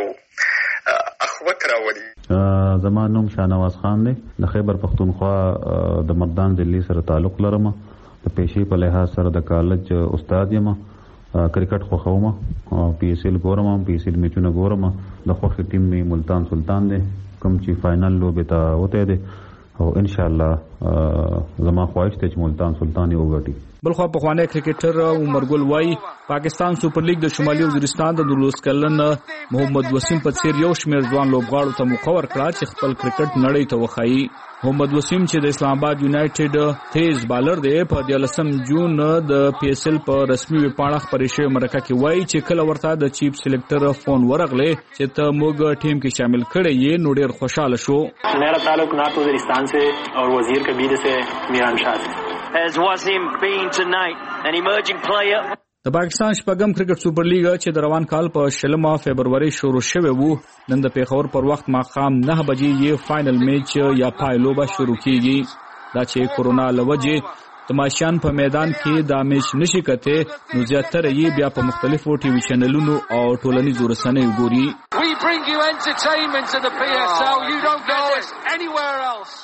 اخوت راولي. زما نوم شاهنواز خان دی، د خیبر پښتونخوا د مردان ضلع سره تعلق لرم. د پیشې په لحاظ سره د کالج استاد یم. کرکټ خوښوم، پی ایس ال ګورم، پی ایس ال میچونه ګورم. د خوښې ټیم می ملتان سلطان دی، کوم چې فائنل لوبې ته وته دی او ان شاء الله زما خواهش ته چې ملتان سلطان یې وګټي. بلخوا پخوانی کرکټر عمر ګل وای پاکستان سپر لیګ د شمالي وزیرستان د دولس کلن محمد وسیم په څیر یو شمېر ځوان لوبغاړو ته موقع ورکړه چې خپل کرکټ نړۍ ته وښایي. محمد وسیم چې د اسلام آباد یونایټډ تیز بالر دی، په دیارلسم جون د پی ایس ال په رسمي ویبپاڼه خپرې شوې مرکه کې وایي چې کله ورته د چیف سلیکټر فون ورغلی چې ته موږ ټیم کې شامل کړی یې، نو ډېر خوشاله شو. میرا تعلق نعت وزیرستان سے اور وزیر کبیر سے میران شاہ سے. As Wasim being tonight an emerging player. د پاکستان شپږم کرکټ سپر لیګ چې د روان کال په شلمه فبرवरी شروع شوه وو، نن د پیښور پر وخت ماښام نه بجې یې فائنل میچ یا پایلوبه شروع کیږي. دا چې کورونا لوجې تماشان په میدان کې دا میچ نشي کته، نو زیاتره یې بیا په مختلفو ټي وي چینلونو او ټولنیزو رسنیو ګوري. We bring you entertainment to the P S L. You don't get this anywhere else.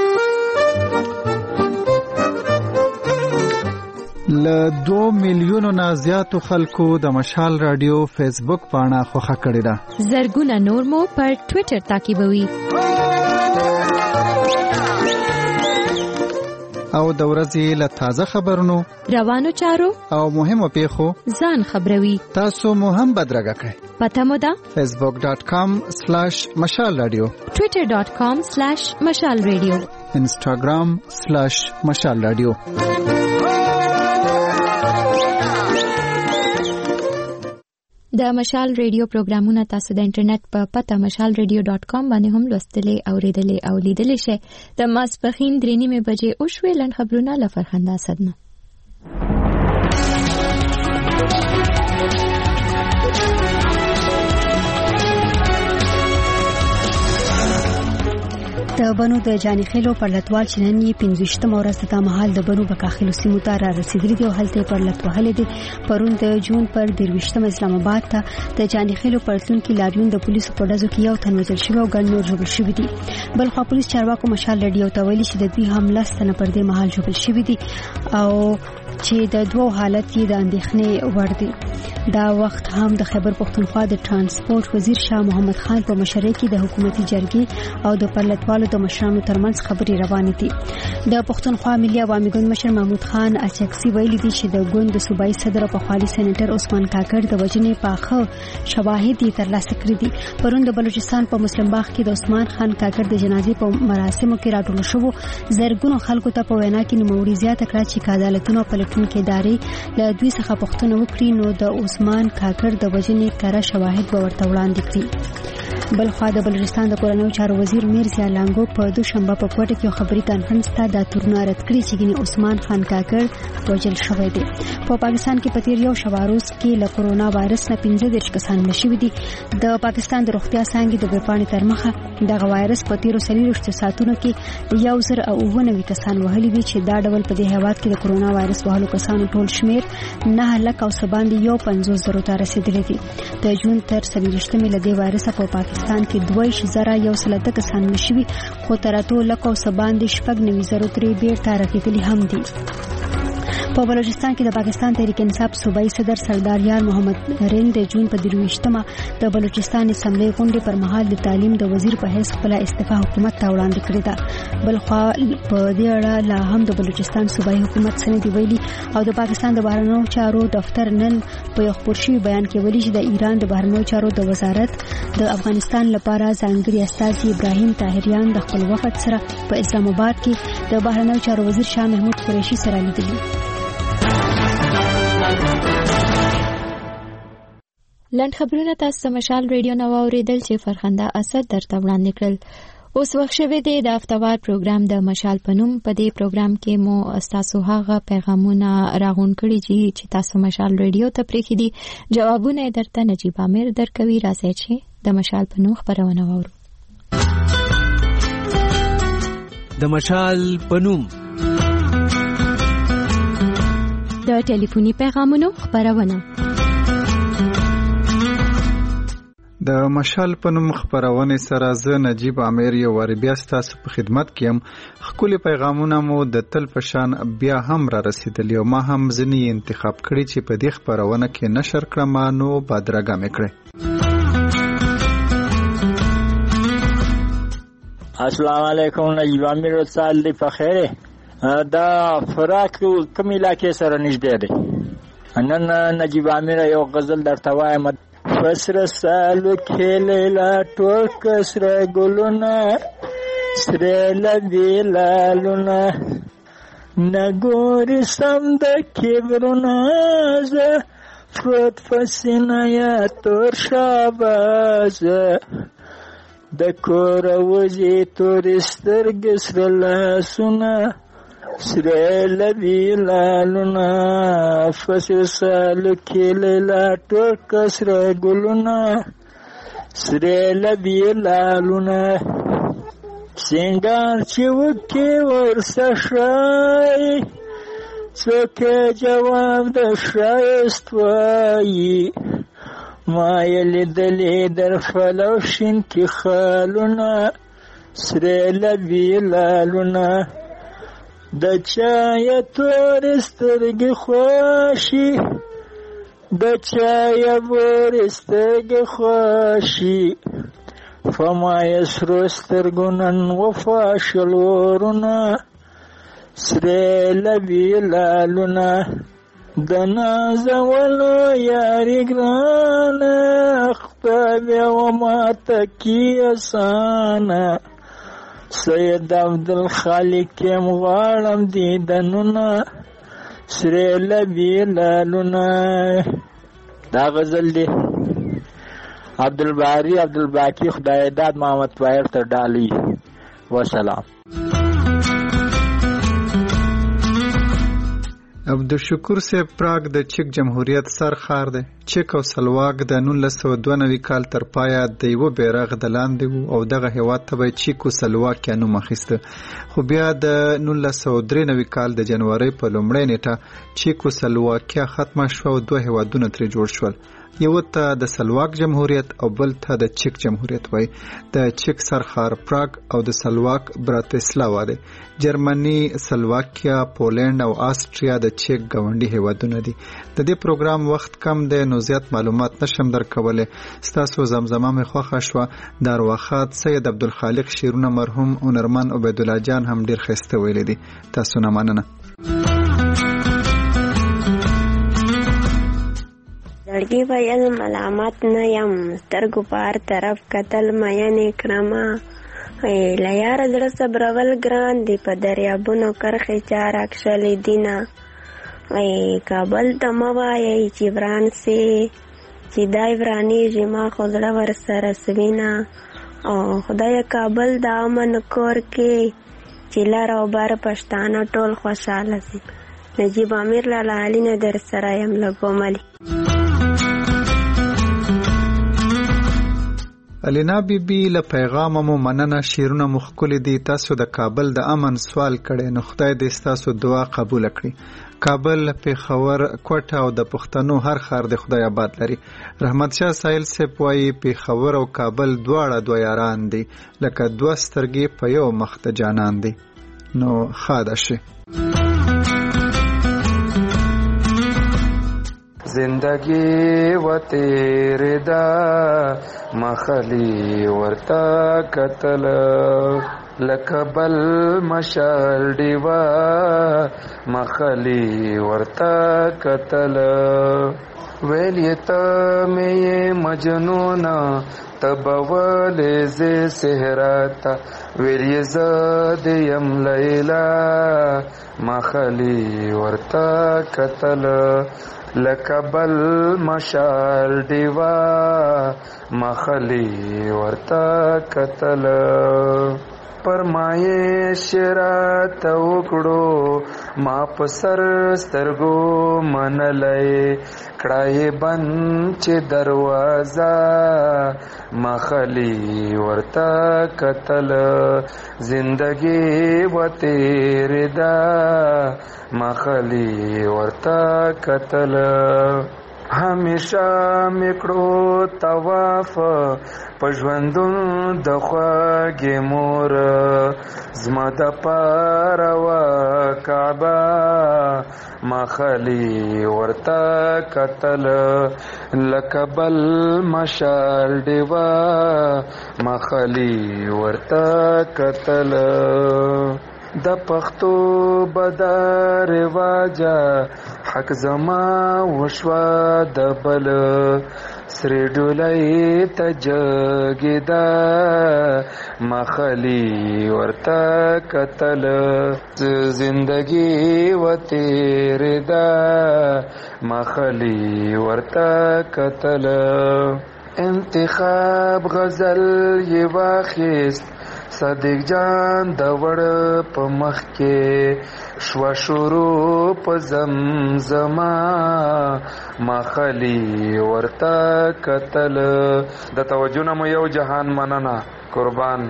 ل دو میلیونو نه زیاتو خلکو د مشال رادیو فیسبوک پاڼه خوښه کړې ده. زرګونه نور مو پر ټوئیټر تعقیبوي او د ورځې له تازه خبرونو، روانو چارو او مهمو پیښو ځان خبروي. تاسو مو هم بدرګه کړئ. پته مو ده فیسبوک ډاٹ کام سلیش مشال رادیو، ټوئیټر ډاٹ کام سلیش مشال رادیو، انسټاګرام سلیش مشال رادیو. د مشال ریډیو پروګرامونه تاسو د انټرنیټ په پته مشال ریډیو ډاټ کام باندې هم لوستلی او ریډلی او لیدلی شئ. د ماسپښین درې نیمې بجې او شوې لنډ خبرونه له فرخنده اسدنه. د بنو د جانخېلو پر لټوال چې نن یې پنځویشتمه ورځ د مهال د بنو بکاخیلو سیمو ته را رسېدلي دي او هلته پر لټ وهلې دي. پرون د جون پر درویشتمه اسلام آباد ته د جانخېلو پر تلونکي لاریون د پولیسو په ډزو کې یو تن وژل شوی او ګڼ نور ژوبل شوي دي. بلخوا پولیس چارواکو مشال ریډیو ته ویلي چې د دوی هم لس تنه پر دې مهال ژوبل شوي دي او چې د دوو حالت یې د اندېښنې وړ دی. دا وخت هم د خیبر پښتونخوا د ترانسپورت وزیر شاه محمد خان په مشرۍ کې د حکومتي جرګې او د پرلتوالو د مشرانو ترمنځ خبرې روانې دي. د پښتونخوا ملي عوامي ګوند مشر محمود خان اچکسي ویلي دي چې د ګوند د صوبایي صدر او پخواني سېنیټر عثمان کاکړ د وژنې پاخه شواهد یې ترلاسه کړي دي. پرون د بلوچستان په مسلم باغ کې د عثمان خان کاکړ د جنازې په مراسمو کې راټول شوو زرګونو خلکو ته په وینا کې نوموړي زیاته کړه چې عدالتونو پلټونکو ادارې له دوی څخه پوښتنه وکړي نو د عثمان کاکړ د وژنې کره شواهد به ورته وړاندې کړي. بلخوا د بلوچستان د کورنیو چارو وزیر میرزا لانګو په دوشنبه په کوټه کې خبري کانفرنس ته د تورونه رد کړی چې ګنې عثمان خان کاکړ وژل شوی دی. په پاکستان کې په تیر یو شواروز کې له کورونا وایرس نه پنځه دېرش کسان مړه شوي دي. د پاکستان د روغتیا څانګې د ویبپاڼې تر مخه دغه وایرس په تیرو څلوېښتو ساعتونو کې یو زر او اووه نوي کسان وهلي دي چې دا ډول په دې هیواد کې د کورونا وایرس وهلو کسانو ټول شمیر نه لک او څه باندې یو پنځوس زرو ته رسېدلی دی. د جون تر څلوېښتمې له دې وایرسه په پاکستان کې دوه زره یو سل اته کسان مړه شوي خو تر اتو لک او څه باندې شپږ نوي زرو ترې بیرته رسېدلي هم دي. په بلوچستان کې د پاکستان تحریک انصاف صوبایي صدر سردار یار محمد رین د جون په درویشتمه د بلوچستان اسمبلی غونډې پر مهال د تعلیم د وزیر په حیث خپل استعفا حکومت ته وړاندې کړې ده. بلخوا په دې اړه لا هم د بلوچستان صوبایي حکومت سند ویلي او د پاکستان د بهرنیو چارو دفتر نن په یو خبر شوی بیان کې ویلي چې د ایران د بهرنیو چارو د وزارت د افغانستان لپاره ځانګړي استازي ابراهیم طاهریان د خپل وفد سره په اسلام آباد کې د بهرنیو چارو وزیر شاه محمود قریشي سره لیدلي. لنډ خبرونه تاسو مشال ریډیو نو اوریدل چې فرخنده اسد درته وړاندې کړل. اوس وخت شوی دی د هفتوار پروګرام د مشال پنوم. په دې پروګرام کې مو تاسو هغه پیغامونه راغون کړي چې تاسو مشال ریډیو ته پریخي دي. جوابونه درته نجیب امیر درکوي. راځي چې د مشال پنوم خبرونه وورو. د مشال پنوم د ټلیفوني پیغامونو خبرونه. د مشال پنوم خبرونه سره زه نجیب امیر یو واری بیا ستاسو په خدمت کې يم. خپل پیغامونه مو د تل پشان بیا هم را رسیدلی او ما هم ځنی انتخاب کړی چې په دې خبرونه کې نشر کړم نو بادرګه مکړه. السلام علیکم نجیب امیر صاحب دی په خیره. دا فراق کوم علاقې سره نږدې دی. نن نجیب امیر یو غزل درته وایم. فسر سالو کھیلیلا ټول کسره ګلونه سره لدی لالونه نګوري سم د کبرونه ز فروت فسینا یا تور شاباز د کور وځي تورستر ګسر لاسونه سره لدی لالونه فسر سالو کھیلیلا ټول کسره ګلونه سره لدی لالونه سنگار چې وکي ورسه شای څوک جواب د شایست وایي ما یې لیدلې در فلوشین کې خالونه سره لدی لالونه د چای تور سترګې خوشي د چای ور سترګې خوشي فما یسرو سترګونن وفا شلورونه سره لبی لالونه د نازولو یاری ګرانه خپل و ما تکي اسانه سید عبدالخالق کم غواړم دیدنونه سره لبی لالونه. دا غزل دی عبدالباری عبدالباقی خدای داد محمد طاهر تر ډالی وسلام. عبدالشکور صاحب پراګ د چک جمهوریت سر ښار دی. چک او سلواک د نولس سوه دوه نوي کال تر پایه د یوه بیرغ د لاندې وو او دغه هیواد ته به چک او سلواک نوم اخیسته. خو بیا د نولس سوه درې نوي کال د جنورۍ په لومړۍ نیټه چک او سلواکیا ختمه شوه او دوه هیوادونه ترې جوړ شول. یو ته د سلواک جمهوریت او بل ته د چک جمهوریت وای. د چک سرخار پراګ او د سلواک براتسلاوا دی. جرمني، سلواکیا، پولند او آسټریا د چک ګاونډي هیوادونه دي. د دې پروګرام وخت کم دی نو زیات معلومات نشم درکولی. ستاسو زمزمه مې خوښه شوه. د ارواښاد سید عبدالخالق شعرونه مرحوم هنرمند عبیدالله جان هم ډېر ښایسته ویلي دي. تاسو نه مننه. زړګي ویل ملامت نه یم، سترګو په هر طرف کتل مینې کړمه. له یاره زړه صبرول ګران دي، په دریابونو کرښې چا راکښلې دینه. کابل ته مه وایئ چې وران سي، چې دی ورانېږي ما خو زړه ورسره سوینه. او خدای کابل د امن کور کې چې لر او بر پښتانه ټول خوشحاله سي. نجیب امیر لاله علي نه در سره یم له ګوملي. الینا بی بی له پیغامه مو مننه. شعرونه مو ښکلي دي. تاسو د کابل د امن سوال کړی، نو خدای دې ستاسو دعا قبوله کړي. کابل، پیښور، کوټه او د پښتنو هر ښار د خدای آباد لري. رحمت شاه سایل صاحب وایي پیښور او کابل دواړه دوه یاران دي، لکه دوه سترګې په یو مخ د جانان دي. نو ښاده شي. زندگی و تیرے دا مخلی ورتا قتل لکبل مشال دیوا مخلی ورتا قتل ویلیتا میں مجنونا تبول ز سہراتا ویلی زاد یم لیلا مخلی ورتا قتل لکبل مشال دیوا مخلی ورتا قتل پرمایه شرات وکړو ما پسر سترګو منلای کړای بند چې دروازه مخلی ورتا قتل زندگی و تیرے دا مخلی ورتا قتل همیشه میکړو طواف پژوندون د خواږې مور زما د پاره وا کعبه مخلی ورتا قتل لکبل مشال دیوا مخلی ورتا قتل د پښتو بدار واجا حق زما وشوا د بل سری ډولای تجګدا مخلی ورتا قتل زندگی و تیرے دا مخلی ورتا قتل انتخاب غزل ی واخیست صدیق جان د وړ په مخ کې شوا شروع په زمزما مخلی ورتا قتل د توجه نمو یو جهان مننه قربان.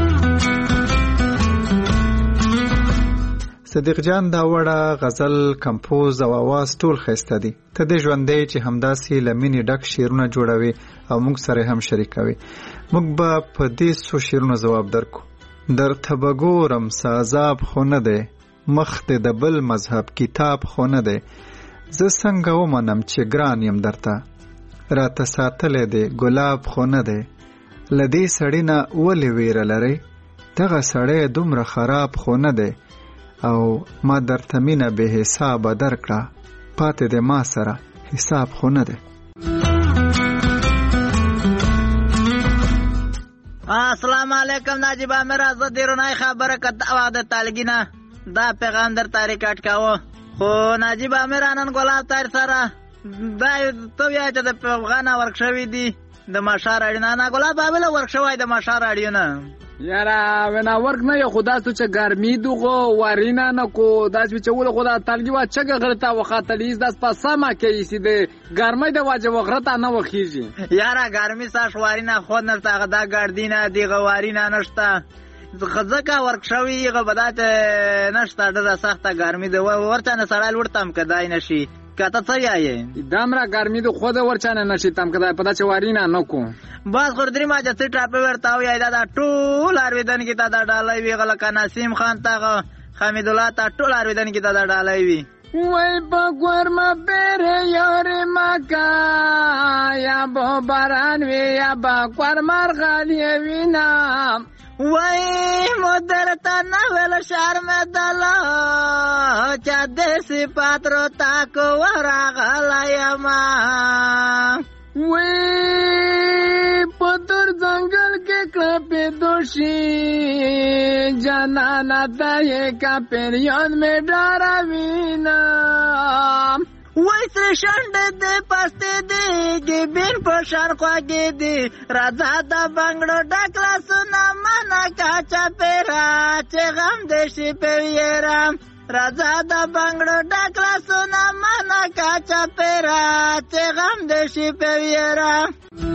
صدیق جان دا وړه غزل، کمپوز او आवाज ټول ښایسته دي. ته دې ژوندی چې همداسې له مینې ډک شعرونه جوړوي او موږ سره هم شریکوي. موږ به په دې څو شعرونو ځواب درکو. درته به ګورم سازاب خو نه دی، مخ دې د بل مذهب کتاب خو نه دی. زه څنګه ومنم چې ګران یم درته، راته ساتلی دی ګلاب خو نه دی. له دې سړي نه ولې ویره لرئ؟ دغه سړی دومره خراب خو نه دی. او ما درته مینه بې حسابه درکړه، پاتې دی ما سره حساب خو نه دی. السلام علیکم ناجیب امیر، زه د رونای خبره کته د طالګینا دا پیغام در تاریخ کاوه. خو ناجیب امیر نن ګلاب تار سره دا ته بیا چې د پیغام ورکښوي دي د ماشا راډیو نه ګلاب بابل ورک شوی د ماشا راډیو نه یارا ونا ورک نه یو خدا تو چې ګرمي دغه وارینا نه کو داس چې ول خدا تلګي وا چې غلطه وختلیز داس پاسما کې سي د ګرمي د واجه وغرته نه وخیږي یارا ګرمي ساش وارینا خو نه تا دا ګردینه دی غوارینا نشته خزکا ورک شوی غو بدات نشته د سخته ګرمي د ورته نه سړال ورتم کدای نشي کته څه یې دمره ګرمي د خود ورچانه نشي تم کدای پدا چې وارینا نه کو باز خردري ما چې ټاپه ورتاو یا دا ټول ارویدن کې تا دا ډالای وی غل کا نسیم خان تا حمید الله تا ټول ارویدن کې تا دا ډالای وی وای بګور ما پره یار ما کا یا بو باران وی یا بګور مار غالی وینا وای مدرتا نول شرم دلا چا دیسی پاترو تاکو ورا غلایا ما وی پتر جنگل کے کلپے دوشی جانانا دائے کا پیریون میں ڈارا وینا وای سر شنڈ دے پاستے دے گی بین پوشار خواگی دی رازا دا بنگڑو ڈاکلا سنا مانا کاچا پیرا چه غم دیشی پیویرام رازا دا بنگڑو ډاکلا سونا مانا کاچا پیرا چه غم دیشی پیویرام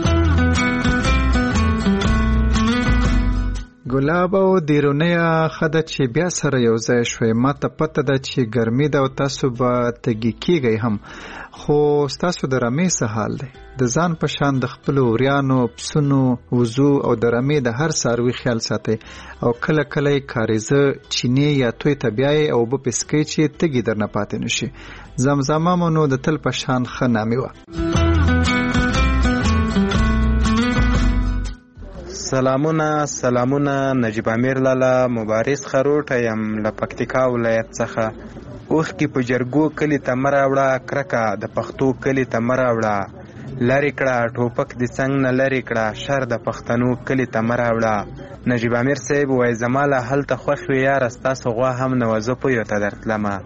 ګلاب او دیرونیا خده چې بیا سره یو ځای شوي ما ته پته ده چې ګرمي ده او تاسو به تږي کیږئ هم خو ستاسو د رمې څه حال دی د ځان په شان د خپلو وریانو پسونو وزو او د رمې د هر څاروي خیال ساتئ او کله کله یې کاریزه چینې یا توی ته بیایئ او اوبه پسکئ چې تږي درنه پاتې نشي زمزمه مو نو د تل په شان ښه نامې وه سلامونه سلامونه نجیب امیر لالا مبارز خروټ یم له پکتیکا ولایت څخه اوخ کې په جرګو کلی ته مراوړه کرکه د پښتو کلی ته مراوړه لری کړه ټوپک د څنګ نه لری کړه شر د پښتنو کلی ته مراوړه نجیب امیر صاحب وای زماله هلته خوښ وي یار ستاسو غوا هم نوازه پوی ته درتلمه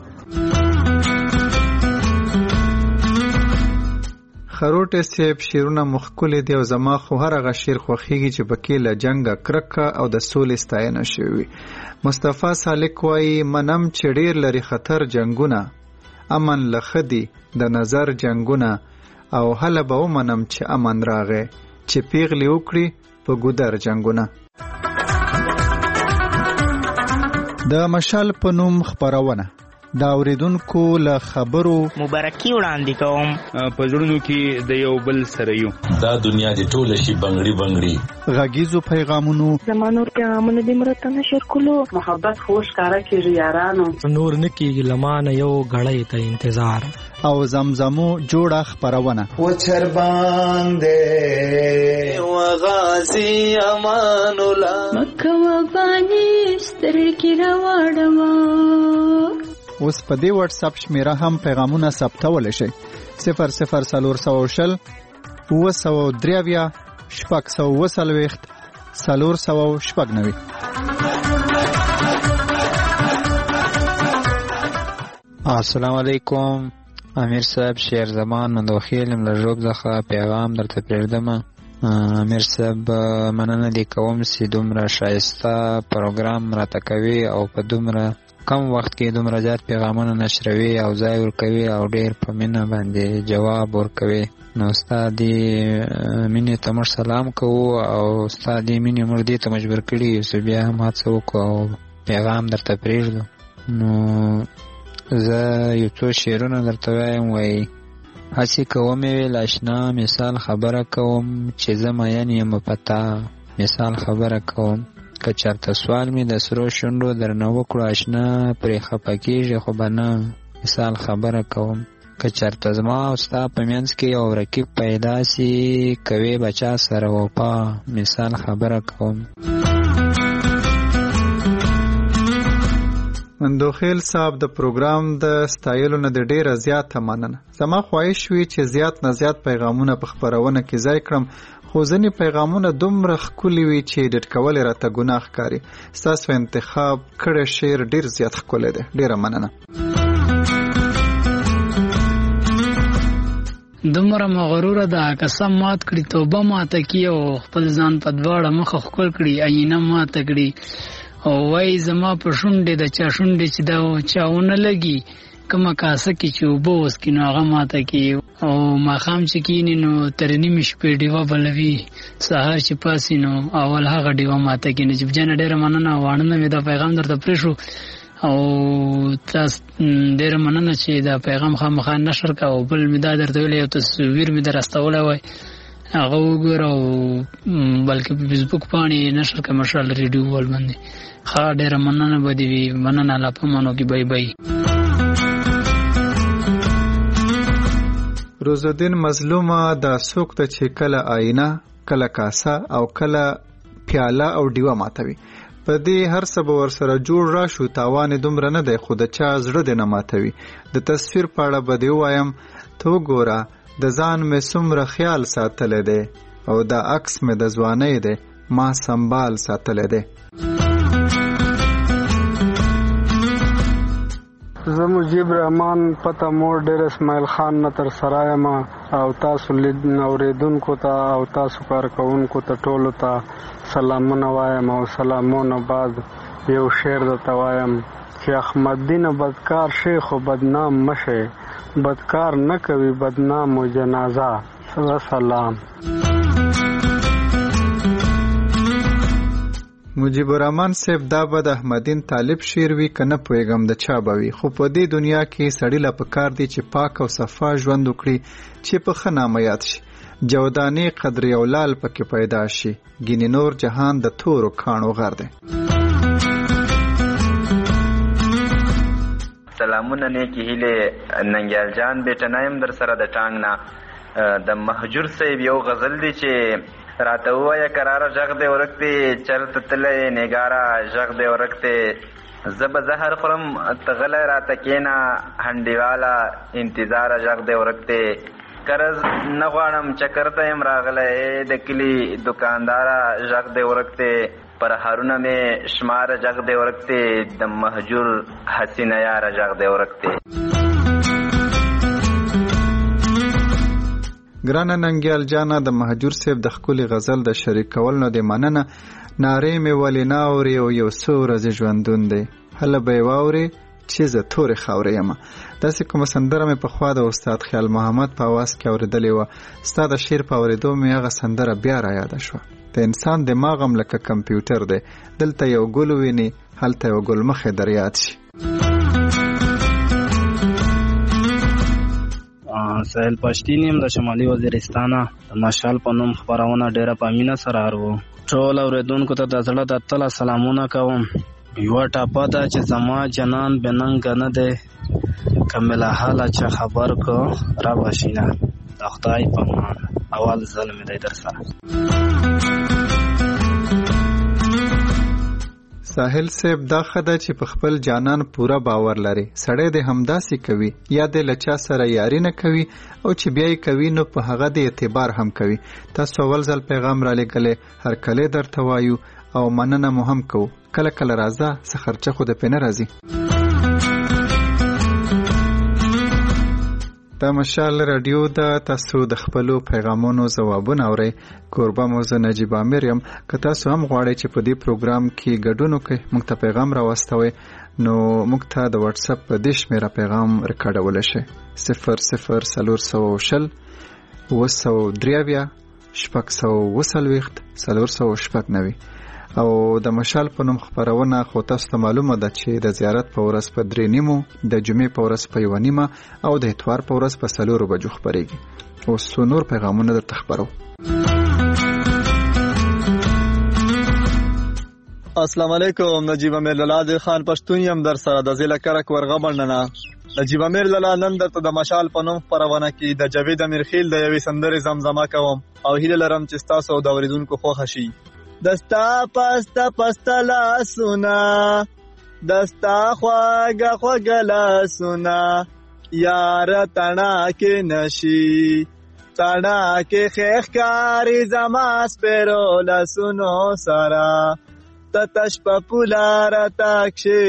خروټ سیب شیرونه مخکول دی او زما خو هر هغه شیر خوخیږي چې پکې له جنگ کرکه او د سولې ستاینه شوی مصطفی سالک وای منم چې ډیر لري خطر جنگونه امن لخدي د نظر جنگونه او هله به ومنم چې امن راغی چې پیغلی وکړي په ګودر جنگونه د مشال په نوم خبرونه دا اوریدونکو له خبرو مبارکي وړاندې کوم په زړونو کې د یو بل سره یو دا دنیا دی ټوله شي بنگړي بنگړي غږیزو پیغامونو زمانو پیغامونه د مرتنه شر کولو محبت خوش کارا کیږي یارانو نور نکیږي لمانه یو غړې ته انتظار او زمزمو جوړه خبرونه و چر باندې و غازی امان الله مکه و باندې سترګې راوړم اوس په دې واتس اپ شمیره هم پیغامونه ثبتول شي صفر صفر سلور سو شل و سو دریویا شپږ سو وسلويخت سلور سو شپږ نوي السلام علیکم امیر صاحب شیر زمان من دوخیلم لجوب زخه پیغام درته پردم امیر صاحب مننه دی کوم سی دومره شایسته پروګرام را تکوي او په دومره کم وخت کې دومره زیات پیغامونه نشروي او ځای ورکوي او ډیر په مینه باندې جواب ورکوي نو استاد مینه ته مر سلام کوو او استاد مینه مر دې ته مجبور کړی یو بیا هم هڅه وکړو پیغام درته پرېږدو نو زه یو څو شعرونه درته وایم وایي هسې کوم ویل آشنا مثال خبره کوم چې زه مین یم په تا مثال خبره کوم که چرته سوال می د سرو شونډو درنه وکړو آشنا پرې خفه کېږي خو به نه مثال خبره کوم که چرته زما او ستا په منځ کې یو رقیب پیدا سي کوې به چا سره وفا مثال خبره کوم مندوخیل صاحب د پروګرام د ستایلو نه د ډیره زیاته مننه زما خواهش وي چې زیات نه زیات پیغامونه په خبرونه کې ځای کړم خو ځینې پیغامونه دومره ښکلي وي چې ایډیټ کول یې راته ګناه ښکاري ستاسو انتخاب کړی شعر ډیر زیات ښکلی دی ډیره مننه دومره مغرور ده قسم مات کړي توبه ماته کی او خپل ځان په دواړه مخ خپل کړي عینه ماته کړي او وای زما په شونډې د چا شونډې چې دا چاونه لګي کومه کاسه کې چې وبو اوس کې نو هغه ماته کی او ماخام چې کینې نو تر نیمې شپې ډیوه بلوي سهار چې پاسې نو اول هغه ډیوه ماته کی نجیب جان ډېره مننه وانه مې دا پیغام درته پرېښو او تاسو ډېر مننه چې دا پیغام خامخا نشر کا او بل مې دا درته ویلی یو تصویر مې در استولی وای هغه وګوره او بلکې په فیسبوک باندې نشر کا مشال ریډیو ول باندې ښه ډېره مننه به دې وي مننه لا په منو کې بای بای. روزالدین مظلومه دا څوک ته چې کله آینه کله کاسه او کله پیاله او ډیوه ماتوي په دې هر څه به ورسره جوړ راشو تاوان دومره نه دی خو د چا زړه دې نه ماتوي. د تصویر په اړه به دې ووایم ته وګوره د ځان مې څومره خیال ساتلی دی او دا عکس مې د ځوانۍ دی ما سنبال ساتلی دی. زه مجیب رحمان پته مور ډېر اسماعیل خان نه تر سرای ما او تاسو لید اوریدونکو ته او تاسو کارکوونکو ته ټولو ته سلامونه وایم او سلامونه بعد یو شعر درته وایم چې احمد دین بدکار شیخ و بدنام مشه بدکار نه کوي بدنام و جنازه سلام. مجیب الرحمن صاحب دا به د احمدین طالب شعر وي که نه پوهېږم د چا به وي خو په دې دنیا کې سړي له پکار دی چې پاک او صفا ژوند وکړي چې په ښه نامه یاد شي جودانې قدر او لال پکې پیدا شي ګینې نور جهان د تورو کاڼو غر دی. سلامونه نیکی هیلې ننګیال جان بیټه نایم در سره د ټانګ نه د مهجور صاحب یو غزل دی چې راته ووایه کراره ژغ دی ورک دی چرته تللی نګاره ژغ دی ورک دی زه به زهر خورم ته غلی راته کښېنه هنډیواله انتظاره ژغ دی ورک دی قرض نه غواړم چکر ته یم راغلی د کلي دکانداره ژغ دی ورک دی پر هارونه مې شماره ژغ دی ورک دی د مهجور حسینه یاره ژغ دی ورک دی. ګرانه ننګیال جانه د مهجور صاحب د ښکلي غزل د شریک کول نه دې مننه نارې مې ولې نه اورې او یو څو ورځې ژوندون دی هله به یې واورې چې زه تورې خاورې یمه. داسې کومه سندره مې پخوا د استاد خیال محمد په اواز کې اورېدلې وه ستا د شعر په اورېدو مې هغه سندره بیا را یاده شوه. د انسان دماغ هم لکه کمپیوټر دی دلته یو ګل وویني هلته یو ګل مخې در یاد شي. سهیل پښتین یم د شمالي وزیرستانه د مشال په نوم خپرونه ډېره په مینه سره اورو. ټول اورېدونکو ته د زړه د تله سلامونه کوم. یوه ټاپه ده چې زما جنان بننګه نه دی که مې له حاله چا خبر کو را بشینه د خدای په امان اول ځل مې دی در سره. ساحل صاحب دا خده چې په خپل جانان پورا باور لري سړی د همداسې کوي یا د لچا سره یاري نه کوي او چې بیا یې کوي نو په هغه د اعتبار هم کوي. تاسو اول ځل پیغام را لګلې هر کله درته وایو او مننه مو هم کوو کله کله راځه څه خرچه خو د پې نه راځي. دا مشال رادیو ده تاسو د خپلو پیغامونو ځوابونه اورئ. کوربه مو زه نجیب امیر یم که تاسو هم غواړئ چې په دې پروګرام کې ګډون وکړئ موږ ته پیغام راواستوئ نو موږ ته د واتساپ په دې شمېره پیغام ریکارډولی شئ صفر صفر څلور سوه شل اوه سوه درې اویا شپږ سوه اوه څلوېښت څلور سوه شپږ نوي او د مشال په نوم خپرونه خو تاسو ته معلومه ده چې د زیارت په ورځ په درې نیمو د جمعې په ورځ په یوه نیمه او د اتوار په ورځ په څلورو بجو خپرېږي. اوس څو نور پیغامونه درته خپرو. السلام علیکم نجیب امیر لالا د خان پښتون یم در سره د ضلع کرک ورغبل نه نجیب امیر لالا نن درته د مشال په نوم خپرونه کې د جاوید امیرخیل د یوې سندرې زمزمه کوم او هیله لرم چې تاسو د اوریدونکو خوښه شي. دستا پستا پستا لاسونا دستا خواگا خواگا لاسونا یار تنا کے نشی تنا کے خیخ کاری زماس پیرو لاسونو سارا تتش پپولارا تاکشی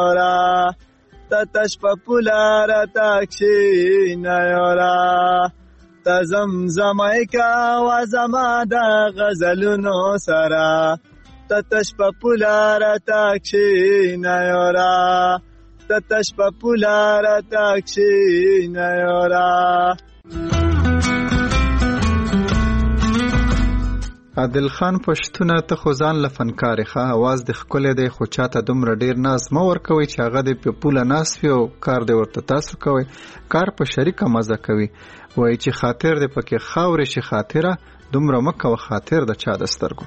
نیورا تتش پپولارا تاکشی نیورا ته زمزمه کوه زما د غزلونو سره ته تش په پوله راته کښېنه یاره ته تش په پوله راته کښېنه یاره. عادل خان پښتونه ته خو ځان له فنکارې ښه اواز دې ښکلی دی خو چاته دومره ډېر ناز مه ورکوئ چې هغه دې په پوله ناست وي او کار دې ورته تاسو کوئ. کار په شریکه مزه کوي. وایي چې خاطر دې پکې خاورې شي خاطره دومره مه کوه خاطر د چا د سترګو.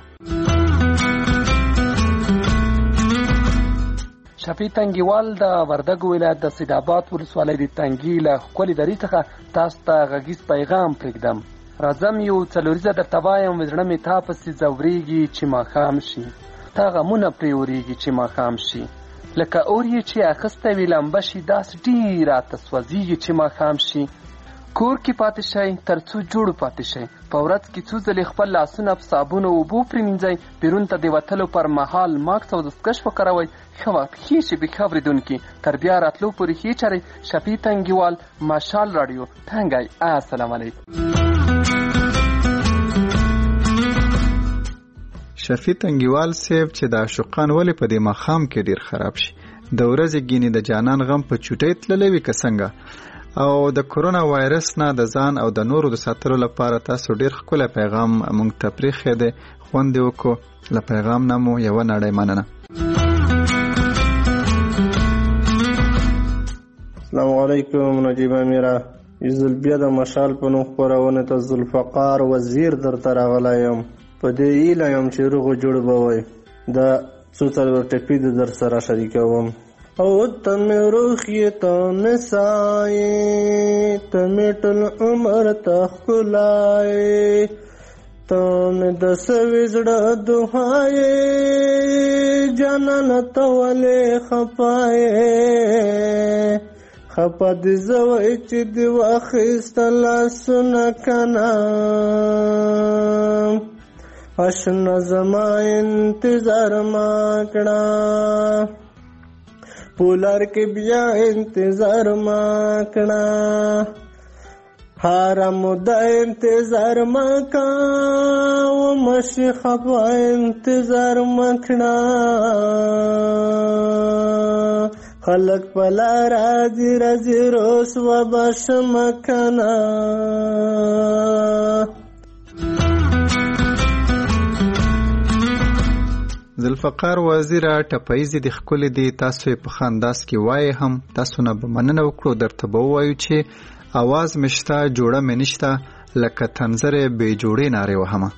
شفیع تنګیوال د وردګو ولایت د سیدآباد ولسوالۍ د تنګي له ښکلې درې څخه تاسو ته غږیز پیغام پرېږدم. راځم یو څلوریزه درته وایم زړه مې تا پسې ځورېږي چې ماښام شي تا غمونه پرې اورېږي چې ماښام شي لکه اور یې چې اخیستی وي لمبه شي داسې ډېر راته سوځېږي چې ماښام شي. کور کې پاتې شئ تر څو جوړ پاتې شئ په ورځ کې څو ځلې خپل لاسونه په صابون او اوبو پرېمینځئ. بیرون ته د وتلو پر مهال ماسک او دستکش وکاروئ. ښه وخت ښې شېبې ښه اورېدونکي تر بیا راتلو پورې ښې چارئ. شفیع تنګیوال مشال راډیو ټنګی. السلام علیکم. شفیع تنګیوال صاحب چې د عاشقان ولې په دې ماښام کې ډیر خراب شي د ورځې ګینې د جانان غم په چوټۍ تللی وي که څنګه او د کرونا وایرس نه د ځان او د نورو د ساتلو لپاره تاسو ډیر ښکلی پیغام موږ ته پرېښی دی خوند یې وکړو له پیغام نه مو یوه نړۍ مننه. السلام علیکم نجیب امیره یزل بیا د مشال په نوم خپرونې ته ذوالفقار وزیر درته راغلی یم په دې هیله یم چې روغ جوړ به وئ دا څو څلور ټپي د در سره شریکوم. او ته مې روغ یې ته نسا یې ته مې ټول عمر ته ښکلا یې ته مې د سوي زړه دعا یې جانانه ته ولې خفا یې خپا دې زه وای چې دې واخیسته لاسونه کنه اشنا زما انتظار ما کړه پولار کې بیا انتظار ما کړه هر مده انتظار ما کا و مشي خپا انتظار ما کړه خلق پلا راځي راځي روس و بشم کنه. ذوالفقار وزیره ټپایزې د ښکلې دي تاسو یې په ښه انداز کې وایې هم تاسو نه به مننه وکړو درته به ووایو چې اواز مې شته جوړه مې نشته لکه تنظرې بې جوړې نارې وهمه.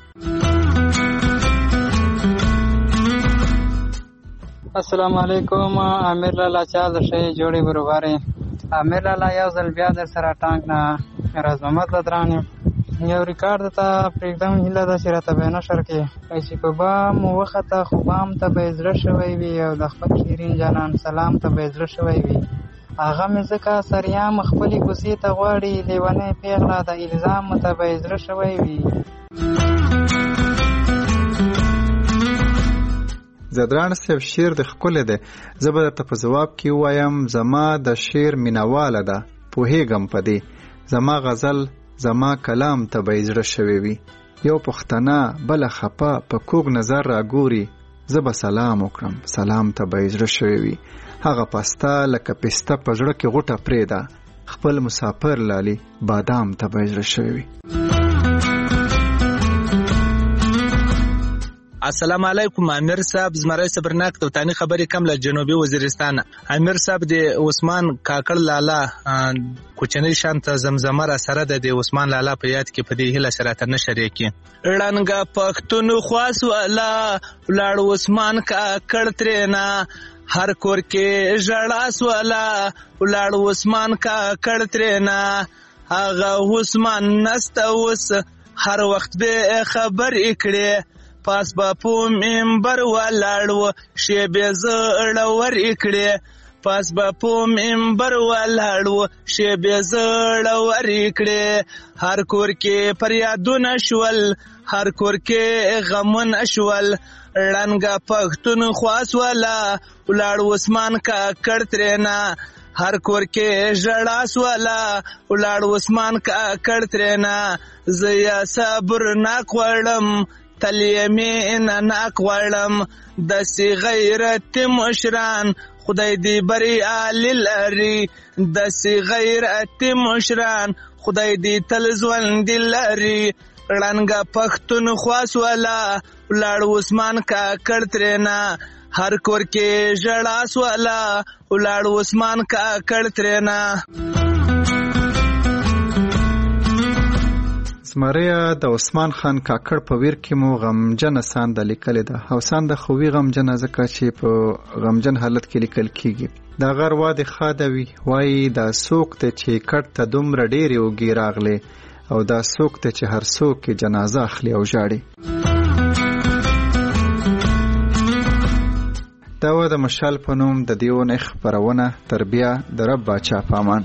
السلام علیکم امیر لالا چا د ښې جوړې برابرې امیر لالا یو ځل بیا در سره ټانک نه راز محمد بدران یو ریکارډ ته پرېږدم هیله ده چې راته به نشر کړې چې په بام وخته خو بام ته به یې زړه شوی وي او د خپل شیرین جانان سلام ته به یې زړه شوی وي هغه مې ځکه سریام خپلې کوڅې ته غواړي لیونۍ پیغله د الزام ته به یې زړه شوی وي. زدران صاحب شعر د ښکلی دی زه به درته په ځواب کې ووایم زما د شعر مینهواله ده پوهېږم په دې زما غزل زما کلام ته به یې زړه شوی وي یو پښتنه بله خپه په کوږ نظر راګوري زه به سلام وکړم سلام ته به یې زړه شوی وي هغه پسته لکه پسته په زړه کې غوټه پرېږده خپل مسافر لالي بادام ته به یې زړه شوی وي. السلام علیکم امیر صاحب زمری صبرناک توتانی خبرې کم له جنوبي وزیرستان. امیر صاحب د عثمان کاکړ لالا کوچنی شانت زمزمه را سره د عثمان لالا په یاد کې په دې هله شراته نشر کې ړنګه پښتون خواس والا لاړ عثمان کاکړ ترنا هر کور کې ژړا سوالا لاړ عثمان کاکړ ترنا هغه عثمان نست اوس هر وخت به خبر اکړي پاس با پو منبر ولاړو شیبې زړه ور اکړي پاس با پو منبر ولاړو شیبې زړه ور اکړي هر کور کې فریادونه شول هر کور کې غمون شول ړنګه پښتون خواس والا ولاړ عثمان کاکړ ترنا هر کور کې ژړا سواله ولاړ عثمان کاکړ ترېنه زه یا صبر ناک غواړم تل یې مینه ناک غواړم داسې غیرت مشران خدای دې بریالي لري داسې غیرت مشران خدای دې تل ژوندي لري ړنګه پښتونخوا سواله ولاړ عثمان کاکړ ترېنه هر کور کې ژړا سواله ولاړ عثمان کاکړ ترېنه. زمریه د عثمان خان کاکړ په ویر کې مو غمجنه سانده لیکلې ده او سانده خو وی غمجنه ځکه چې په غمجن حالت کې لیکل کیږي. دا غر واده خاده وی وایي دا څوک ته چې کټ ته دومره ډېرې اوږې راغلې او دا څوک ته چې هر څوک کې جنازه اخلي او ژاړي. دا و د مشال په نوم د دیون خبرونه تر بیا د رب باچا پامان.